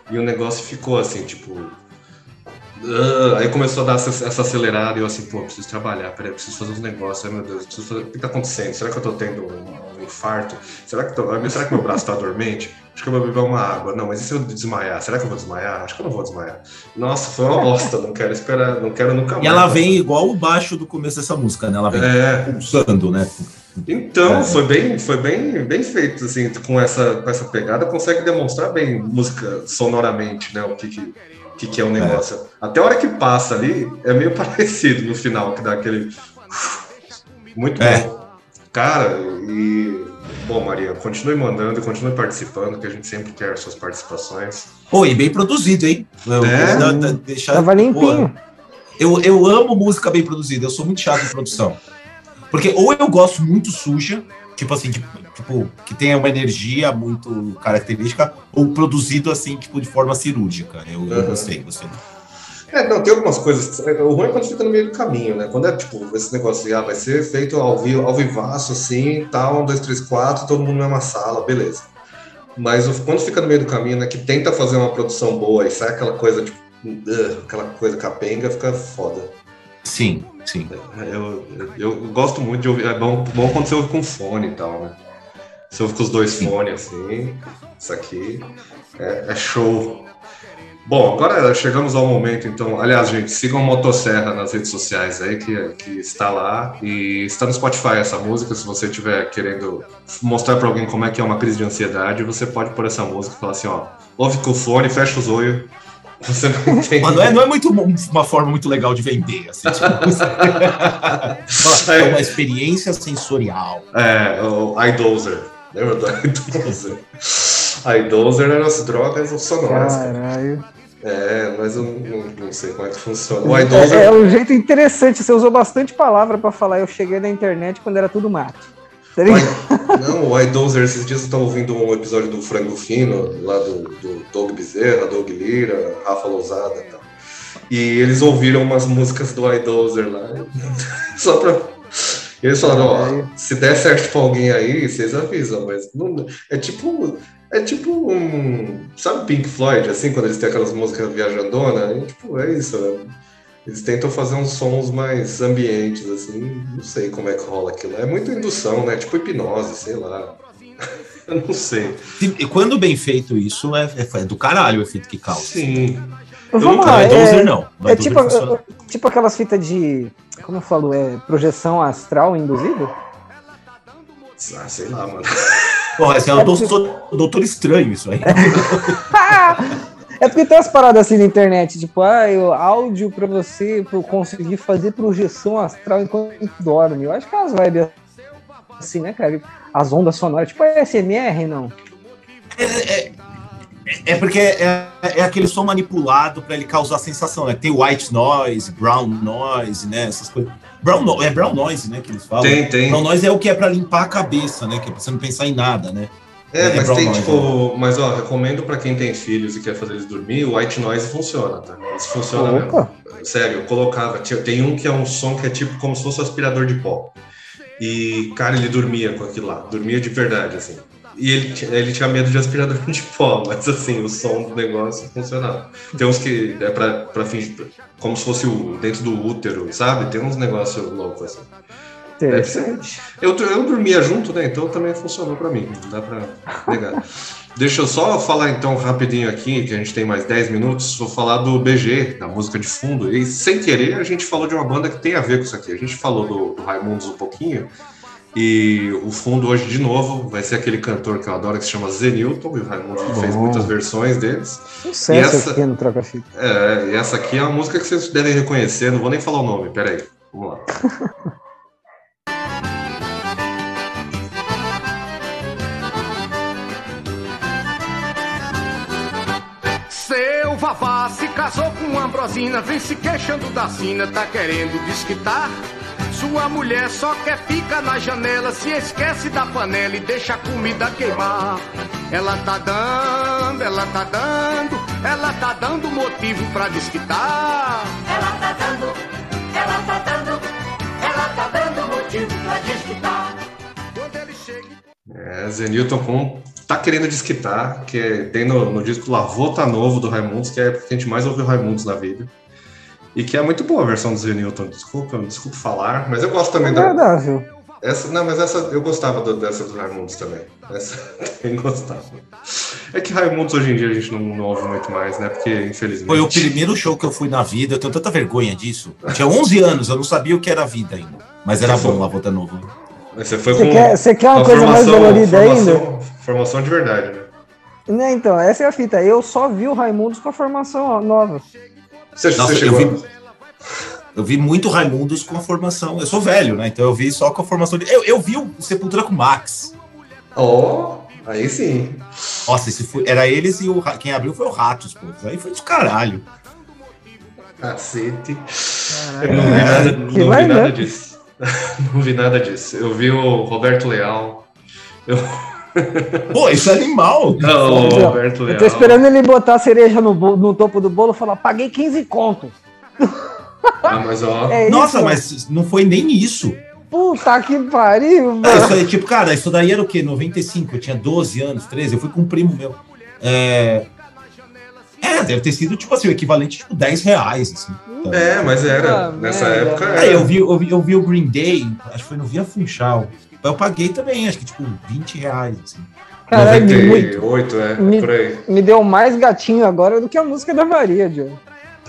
E o negócio ficou assim, tipo... Uh, aí começou a dar essa, essa acelerada e eu assim, pô, preciso trabalhar, peraí, preciso fazer uns negócios, ai meu Deus, preciso fazer... o que tá acontecendo? Será que eu tô tendo um, um infarto? Será que, tô... Será que meu braço tá dormente? Acho que eu vou beber uma água. Não, mas e se eu desmaiar? Será que eu vou desmaiar? Acho que eu não vou desmaiar. Nossa, foi uma bosta, não quero esperar, não quero nunca mais. E ela vem igual o baixo do começo dessa música, né? Ela vem é. pulsando, né? Então, é. foi, bem, foi bem, bem feito, assim, com essa, com essa pegada, consegue demonstrar bem música sonoramente, né? O que que... O que, que é o negócio. É. Até a hora que passa ali, é meio parecido no final, que dá aquele... Muito é. bom. Cara, e... Bom, Maria, continue mandando e continue participando, que a gente sempre quer suas participações. Pô, e bem produzido, hein? Eu, é? Da, da, deixar, Tava limpinho. Pô, eu, eu amo música bem produzida, eu sou muito chato em produção. Porque ou eu gosto muito suja, tipo assim, tipo, tipo, que tenha uma energia muito característica, ou produzido assim, tipo, de forma cirúrgica. Eu, uhum. eu gostei, gostei. É, não, tem algumas coisas. O ruim é quando fica no meio do caminho, né? Quando é tipo, esse negócio de, ah, vai ser feito ao vivo, ao vivaço, assim, tal, um, dois, três, quatro, todo mundo na mesma sala, beleza. Mas quando fica no meio do caminho, né, que tenta fazer uma produção boa e sai aquela coisa, tipo, uh, aquela coisa capenga, fica foda. Sim, sim. Eu, eu, eu gosto muito de ouvir, é bom, bom quando você ouve com fone e tal, né? Você ouve com os dois fones, assim, isso aqui é, é show. Bom, agora chegamos ao momento, então, aliás, gente, sigam a Motosserra nas redes sociais aí, que, que está lá, e está no Spotify essa música, se você estiver querendo mostrar para alguém como é que é uma crise de ansiedade, você pode pôr essa música e falar assim, ó, ouve com o fone, fecha os olhos, você não entende. Mas não é, não é muito, uma forma muito legal de vender, assim, tipo, é uma experiência sensorial. É, o iDozer, lembra do iDozer? iDozer eram as drogas sonoras. Caralho. É, mas eu não, não sei como é que funciona. O iDozer... É, é um jeito interessante, você usou bastante palavra pra falar. Eu cheguei na internet quando era tudo mato. Tá I... Não, o iDozer, esses dias eu tava ouvindo um episódio do Frango Fino, lá do, do Doug Bezerra, Doug Lira, Rafa Lousada e tal. E eles ouviram umas músicas do iDozer lá. Só pra... E eles falaram, ó, se der certo pra alguém aí, vocês avisam, mas não... é tipo... É tipo um... Sabe Pink Floyd, assim, quando eles têm aquelas músicas viajandona? E, tipo, é isso, né? Eles tentam fazer uns sons mais ambientes, assim, não sei como é que rola aquilo. É muita indução, né? Tipo hipnose, sei lá. Eu não sei. E quando bem feito isso, é, é do caralho o efeito que causa. Sim. Eu Vamos lá, é, é, não. É tipo, é, tipo aquelas fitas de... Como eu falo? É projeção astral induzida? Ah, sei lá, mano. Porra, esse é o doutor, doutor Estranho, isso aí. É porque tem umas paradas assim na internet, tipo, ah, eu, áudio pra você pra conseguir fazer projeção astral enquanto dorme. Eu acho que é umas vibes assim, né, cara? As ondas sonoras, tipo, é S M R, não? É, é, é porque é, é aquele som manipulado pra ele causar sensação, né? Tem white noise, brown noise, né? Essas coisas. Brown no... É brown noise, né, que eles falam. Tem, tem. Brown noise é o que é pra limpar a cabeça, né? Que é pra você não pensar em nada, né? É, é mas tem noise, tipo... né? Mas, ó, recomendo pra quem tem filhos e quer fazer eles dormir, o white noise funciona, tá? Isso funciona mesmo. Sério, eu colocava... Tem um que é um som que é tipo como se fosse um aspirador de pó. E, cara, ele dormia com aquilo lá. Dormia de verdade, assim. E ele, ele tinha medo de aspirador de pó, mas assim, o som do negócio funcionava. Tem uns que é pra, pra fingir, como se fosse o, dentro do útero, sabe? Tem uns negócios loucos assim. Deve ser. Eu, eu dormia junto, né? Então também funcionou pra mim, não dá pra negar. Deixa eu só falar então rapidinho aqui, que a gente tem mais dez minutos, vou falar do B G, da música de fundo. E sem querer a gente falou de uma banda que tem a ver com isso aqui. A gente falou do, do Raimundos um pouquinho. E o fundo hoje, de novo, vai ser aquele cantor que eu adoro, que se chama Zenilton, e o Raimundo fez muitas versões deles. Sucesso e essa, aqui no Troca-Fita. É, e essa aqui é uma música que vocês devem reconhecer, não vou nem falar o nome, peraí, vamos lá. Seu Vavá se casou com Ambrosina, vem se queixando da sina, tá querendo desquitar. Sua mulher só quer ficar na janela, se esquece da panela e deixa a comida queimar. Ela tá dando, ela tá dando, ela tá dando motivo pra desquitar. Ela tá dando, ela tá dando, ela tá dando motivo pra desquitar. É, É, Zé Newton com tá querendo desquitar, que é- tem no, no disco Lavô Tá Novo do Raimundos, que é a época que a gente mais ouviu Raimundos na vida. E que é muito boa a versão do Zé Newton, desculpa, desculpa falar, mas eu gosto também da. Agradável. Essa, não, mas essa eu gostava do- dessa do Raimundos também. Essa eu gostava. É que Raimundos hoje em dia a gente não, não ouve muito mais, né? Porque, infelizmente. Foi o primeiro show que eu fui na vida, eu tenho tanta vergonha disso. Eu tinha onze anos, eu não sabia o que era a vida ainda. Mas era bom lá, Volta Novo. Mas você foi Você com. quer- você quer uma com a coisa mais formação- dolorida formação- ainda? Formação de verdade, né? Né, então, essa é a fita. Eu só vi o Raimundos com a formação nova. Você, Nossa, você chegou. eu vi, eu vi muito Raimundos com a formação. Eu sou velho, né? Então eu vi só com a formação de. Eu, eu vi o Sepultura com o Max. Ó, aí sim. Nossa, esse foi, era eles e o, Ra- quem abriu foi o Ratos, pô. Aí foi de caralho. Cacete. Caralho. Eu não vi nada, não Que vi vai, nada né? disso. Não vi nada disso. Eu vi o Roberto Leal. Eu... Pô, isso é animal. Não, o Eu- Roberto Eu Leal. tô esperando ele botar a cereja no, bo- no topo do bolo e falar, paguei quinze conto. Ah, mas ó. É Nossa, isso? mas não foi nem isso. Puta que pariu, É, isso mano. aí, tipo, cara, isso daí era o quê? noventa e cinco, eu tinha doze anos, treze, eu fui com um primo meu. É, é deve ter sido, tipo assim, o equivalente, tipo, dez reais, assim. É, mas era. Ah, Nessa merda. época era. Aí eu vi, eu, vi, eu vi o Green Day, acho que foi no Via Funchal. Eu paguei também, acho que, tipo, vinte reais, assim. Caralho, noventa e muito- oito, é, me- por aí. Me deu mais gatinho agora do que a música da Maria, Diogo.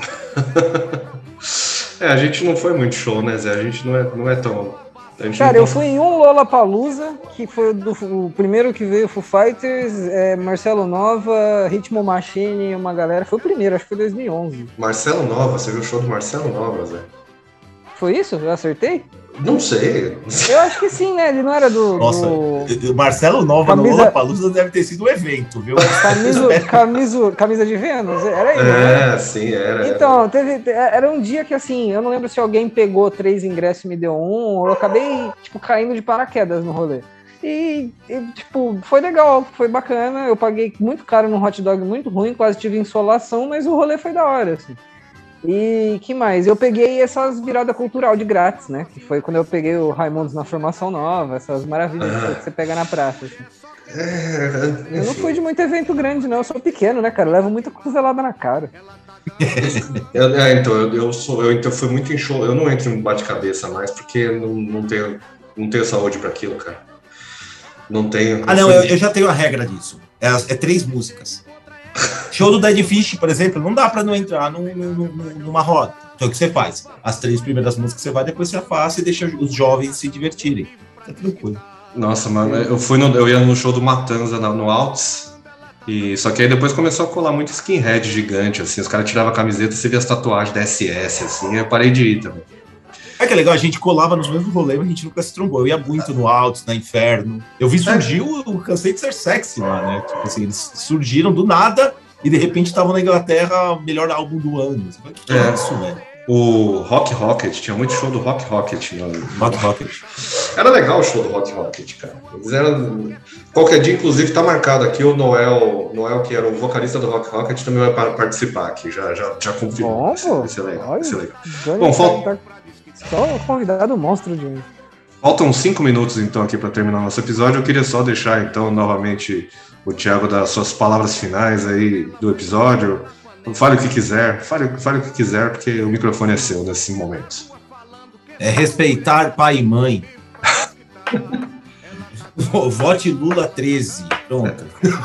É, a gente não foi muito show, né, Zé? A gente não é, não é tão. a gente Cara, não- eu fui em um Lollapalooza, que foi o, do- o primeiro que veio Foo Fighters, é, Marcelo Nova, Ritmo Machine, uma galera. Foi o primeiro, acho que foi dois mil e onze. Marcelo Nova, você viu o show do Marcelo Nova, Zé? Foi isso? Eu acertei? Não sei. Eu acho que sim, né? Ele não era do... Nossa, do... o Marcelo Nova no Camisa- Lollapalooza deve ter sido um evento, viu? Camiso, camiso, camisa de Vênus? Era ele, né? É, sim, era. era. Então, teve, era um dia que, assim, eu não lembro se alguém pegou três ingressos e me deu um, ou eu acabei, tipo, caindo de paraquedas no rolê. E, e, tipo, foi legal, foi bacana. Eu paguei muito caro num hot dog muito ruim, quase tive insolação, mas o rolê foi da hora, assim. E que mais? Eu peguei essas viradas cultural de grátis, né? Que foi quando eu peguei o Raimundos na formação nova, essas maravilhas Ah. que você pega na praça, assim. É, Eu não enfim. fui de muito evento grande, não. Eu sou pequeno, né, cara? Eu levo muita cotovelada na cara. Eu, é, então, eu, eu sou, eu então fui muito em show. Eu não entro em bate-cabeça mais, porque não, não, tenho, não tenho saúde para aquilo, cara. Não tenho. Ah, não, fui- eu, eu já tenho a regra disso. É, as- é três músicas. Show do Dead Fish, por exemplo, não dá pra não entrar num- num- num- numa roda. Então o que você faz? As três primeiras músicas você vai, depois você afasta e deixa os jovens se divertirem. Tá tranquilo. Nossa, mano, eu fui no, eu ia no show do Matanza na- no Alts. E, só que aí depois começou a colar muito skinhead gigante, assim. Os caras tiravam a camiseta e você via as tatuagens da S S, assim. E eu parei de ir também. É que é legal, a gente colava nos mesmos rolês, mas a gente nunca se trombou. Eu ia muito no Altos, na Inferno. Eu vi surgir o, o Cansei de Ser Sexy lá, né? Tipo assim, eles surgiram do nada e de repente estavam na Inglaterra, o melhor álbum do ano. Você fala, que que é É. isso, velho? O Rock Rocket, tinha muito show do Rock Rocket. No... Rock Rocket. Era legal o show do Rock Rocket, cara. Eles eram... Qualquer dia, inclusive, tá marcado aqui o Noel, Noel, que era o vocalista do Rock Rocket, também vai pa- participar aqui. Já, já, já confirmou. Bom, Vai ser- pô. vai ser legal. Olha. Vai ser legal. Johnny Bom, tá- falta- tá- Só o convidado monstro de hoje. Faltam cinco minutos, então, aqui para terminar nosso episódio. Eu queria só deixar, então, novamente o Thiago dar suas palavras finais aí do episódio. Fale o que quiser, fale, fale o que quiser, porque o microfone é seu nesse momento. É respeitar pai e mãe. Vote Lula treze. Pronto.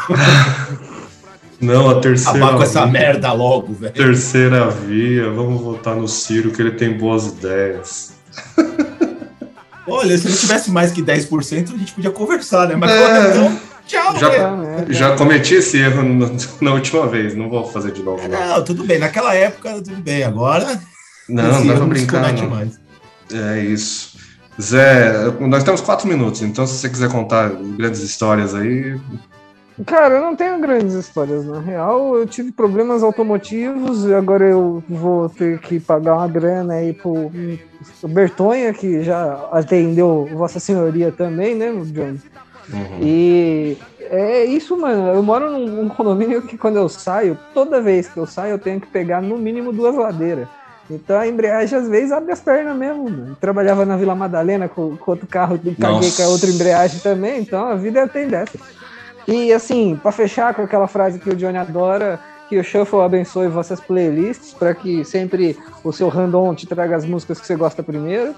Não, a terceira Acabar com essa via. merda logo, velho. Terceira via, vamos votar no Ciro, que ele tem boas ideias. Olha, se ele tivesse mais que dez por cento, a gente podia conversar, né? Mas É. agora não. Tchau, Já, velho. já cometi esse erro no- na última vez, não vou fazer de novo. Não, Não, tudo bem. Naquela época, tudo bem. Agora. não, esse não dá erro pra se brincar. comete Não. mais. É isso. Zé, nós temos quatro minutos, então se você quiser contar grandes histórias aí. Cara, eu não tenho grandes histórias, na real. Eu tive problemas automotivos e agora eu vou ter que pagar uma grana aí pro pro Bertonha, que já atendeu Vossa Senhoria também, né, John? Uhum. E é isso, mano. Eu moro num, num condomínio que quando eu saio, toda vez que eu saio, eu tenho que pegar no mínimo duas ladeiras. Então a embreagem às vezes abre as pernas mesmo. Mano. Eu trabalhava na Vila Madalena com, com outro carro, caguei Nossa. com a outra embreagem também, então a vida tem dessa. E assim, para fechar com aquela frase que o Johnny adora, que o Shuffle abençoe vossas playlists, para que sempre o seu random te traga as músicas que você gosta primeiro.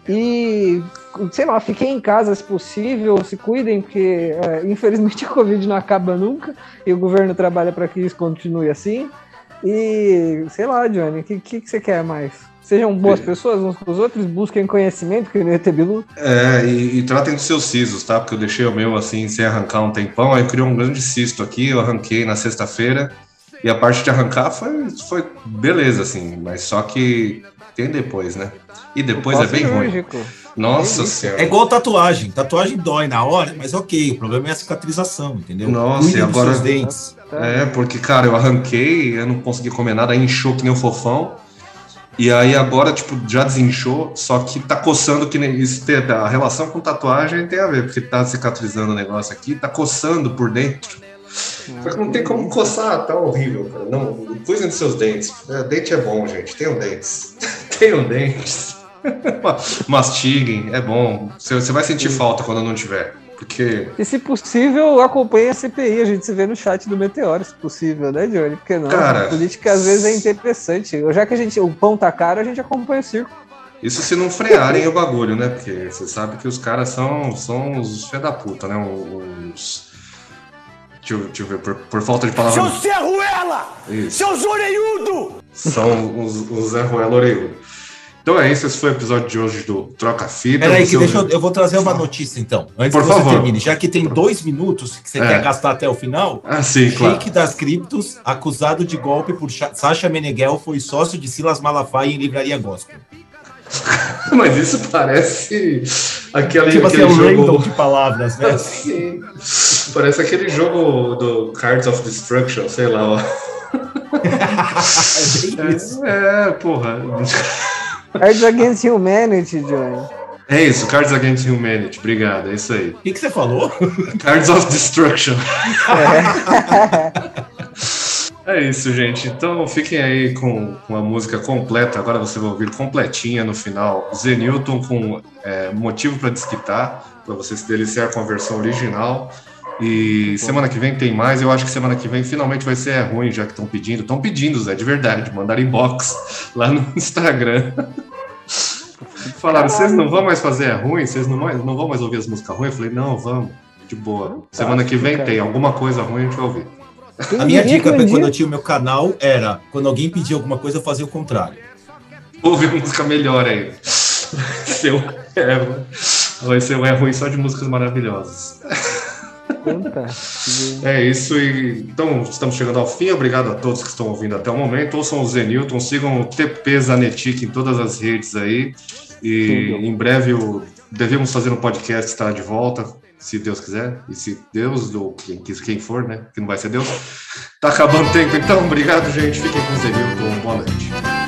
E, sei lá, fiquem em casa se possível, se cuidem, porque é, infelizmente a Covid não acaba nunca e o governo trabalha para que isso continue assim. E, sei lá, Johnny, o que, que, que você quer mais? Sejam boas pessoas uns com os outros, busquem conhecimento, que nem o E T Bilu. É, e, e tratem dos seus sisos, tá? Porque eu deixei o meu assim, sem arrancar um tempão, aí criou um grande cisto aqui, eu arranquei na sexta-feira, e a parte de arrancar foi, foi beleza, assim, mas só que tem depois, né? E depois é bem ruim. Nossa senhora. É igual tatuagem. Tatuagem dói na hora, mas ok. O problema é a cicatrização, entendeu? Nossa, Cuide e agora... dos seus dentes. É, porque, cara, eu arranquei, eu não consegui comer nada, aí inchou que nem um fofão. E aí agora, tipo, já desinchou, só que tá coçando que nem isso. A relação com tatuagem tem a ver, porque tá cicatrizando o negócio aqui, tá coçando por dentro. Só que não tem como coçar, tá horrível, cara. Não, cuidem dos seus dentes. É, dente é bom, gente. Tenham dentes. Tenham dentes. Mastiguem, é bom. Você, você vai sentir falta quando não tiver. Porque... E se possível, acompanhe a C P I. A gente se vê no chat do Meteoro, se possível, né, Johnny? Porque não, cara, a política às vezes é interessante. Já que a gente, o pão tá caro, a gente acompanha o circo. Isso se não frearem o bagulho, né? Porque você sabe que os caras são, são os fé da puta, né? Os... Deixa eu, deixa eu ver, por, por falta de palavra... Seu Zé Ruela! Isso. Seus orelhudo! São os, os Zé Ruela orelhudo. Então é isso, esse foi o episódio de hoje do Troca Fita. Peraí, que deixa eu, eu vou trazer uma notícia então, antes Por que você favor. termine. Já que tem dois minutos que você É. quer gastar até o final, Ah, sim, Sheik claro. das Criptos, acusado de golpe por Cha- Sasha Meneghel, foi sócio de Silas Malafaia em livraria gospel. Mas isso parece aquele, Tipo assim, aquele é um jogo... random de palavras, né? Sim. Parece aquele jogo do Cards of Destruction, sei lá. Ó. É bem isso. É, é, porra. Cards Against Humanity, Johnny. É isso, Cards Against Humanity, obrigado, é isso aí. O que, que você falou? Cards of Destruction. É isso, gente. Então fiquem aí com, com a música completa. Agora você vai ouvir completinha no final. Zé Newton com é, Motivo para Desquitar, para você se deliciar com a versão original. E semana que vem tem mais. Eu acho que semana que vem finalmente vai ser é ruim, já que estão pedindo. Estão pedindo, Zé, de verdade. Mandaram inbox lá no Instagram. Falaram, vocês não vão mais fazer é ruim? Vocês não, mais, não vão mais ouvir as músicas ruins? Eu falei, não, vamos. De boa. Semana que vem tem alguma coisa ruim, a gente vai ouvir. A minha dica pra quando eu tinha o meu canal era, quando alguém pedia alguma coisa, eu fazia o contrário. Ouvir música melhor aí. Vai ser um é, vai ser um é ruim só de músicas maravilhosas. É isso, e então estamos chegando ao fim. Obrigado a todos que estão ouvindo até o momento. Ouçam o Zé Newton, sigam o T P Zanetic em todas as redes aí. E em breve o, devemos fazer um podcast, estará de volta, se Deus quiser. E se Deus, ou quem, quem for, né? Que não vai ser Deus. Tá acabando o tempo, então. Obrigado, gente. Fiquem com o Zé Newton. Boa noite.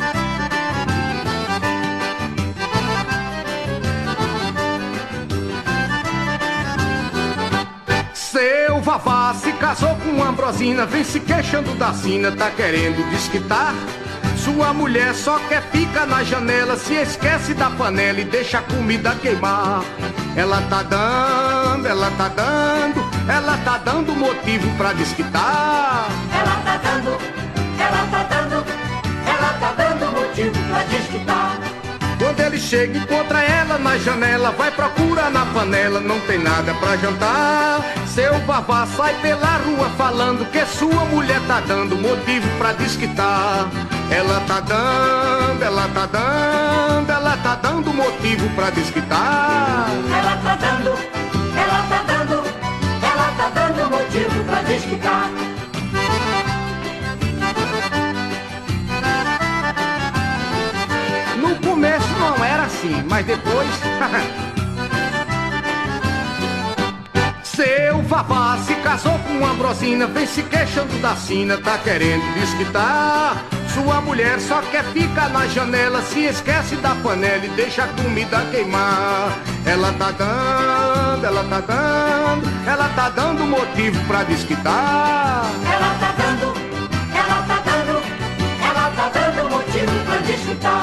Seu Vavá se casou com Ambrosina, vem se queixando da sina, tá querendo desquitar. Sua mulher só quer ficar na janela, se esquece da panela e deixa a comida queimar. Ela tá dando, ela tá dando, ela tá dando motivo pra desquitar. Ela tá dando, ela tá dando, ela tá dando motivo pra desquitar. Quando ele chega, encontra ela na janela, vai procurar na panela, não tem nada pra jantar. Seu Vavá sai pela rua falando que sua mulher tá dando motivo pra desquitar. Ela tá dando, ela tá dando, ela tá dando motivo pra desquitar. Ela tá dando, ela tá dando, ela tá dando motivo pra desquitar. No começo não era assim, mas depois... Seu Vavá se casou com Ambrosina, vem se queixando da sina, tá querendo desquitar. Sua mulher só quer ficar na janela, se esquece da panela e deixa a comida queimar. Ela tá dando, ela tá dando, ela tá dando motivo pra desquitar. Ela tá dando, ela tá dando, ela tá dando motivo pra desquitar.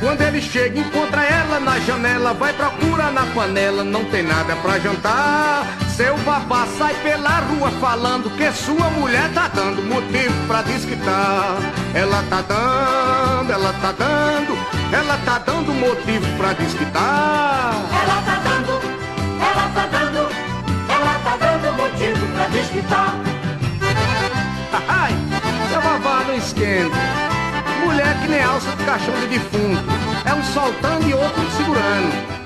Quando ele chega, encontra ela na janela, vai procurar na panela, não tem nada pra jantar. Seu babá sai pela rua falando que sua mulher tá dando motivo pra desquitar. Ela tá dando, ela tá dando, ela tá dando motivo pra desquitar. Ela tá dando, ela tá dando, ela tá dando motivo pra desquitar. Ai, seu babá não esquenta. Mulher que nem alça de caixão de defunto, é um soltando e outro segurando.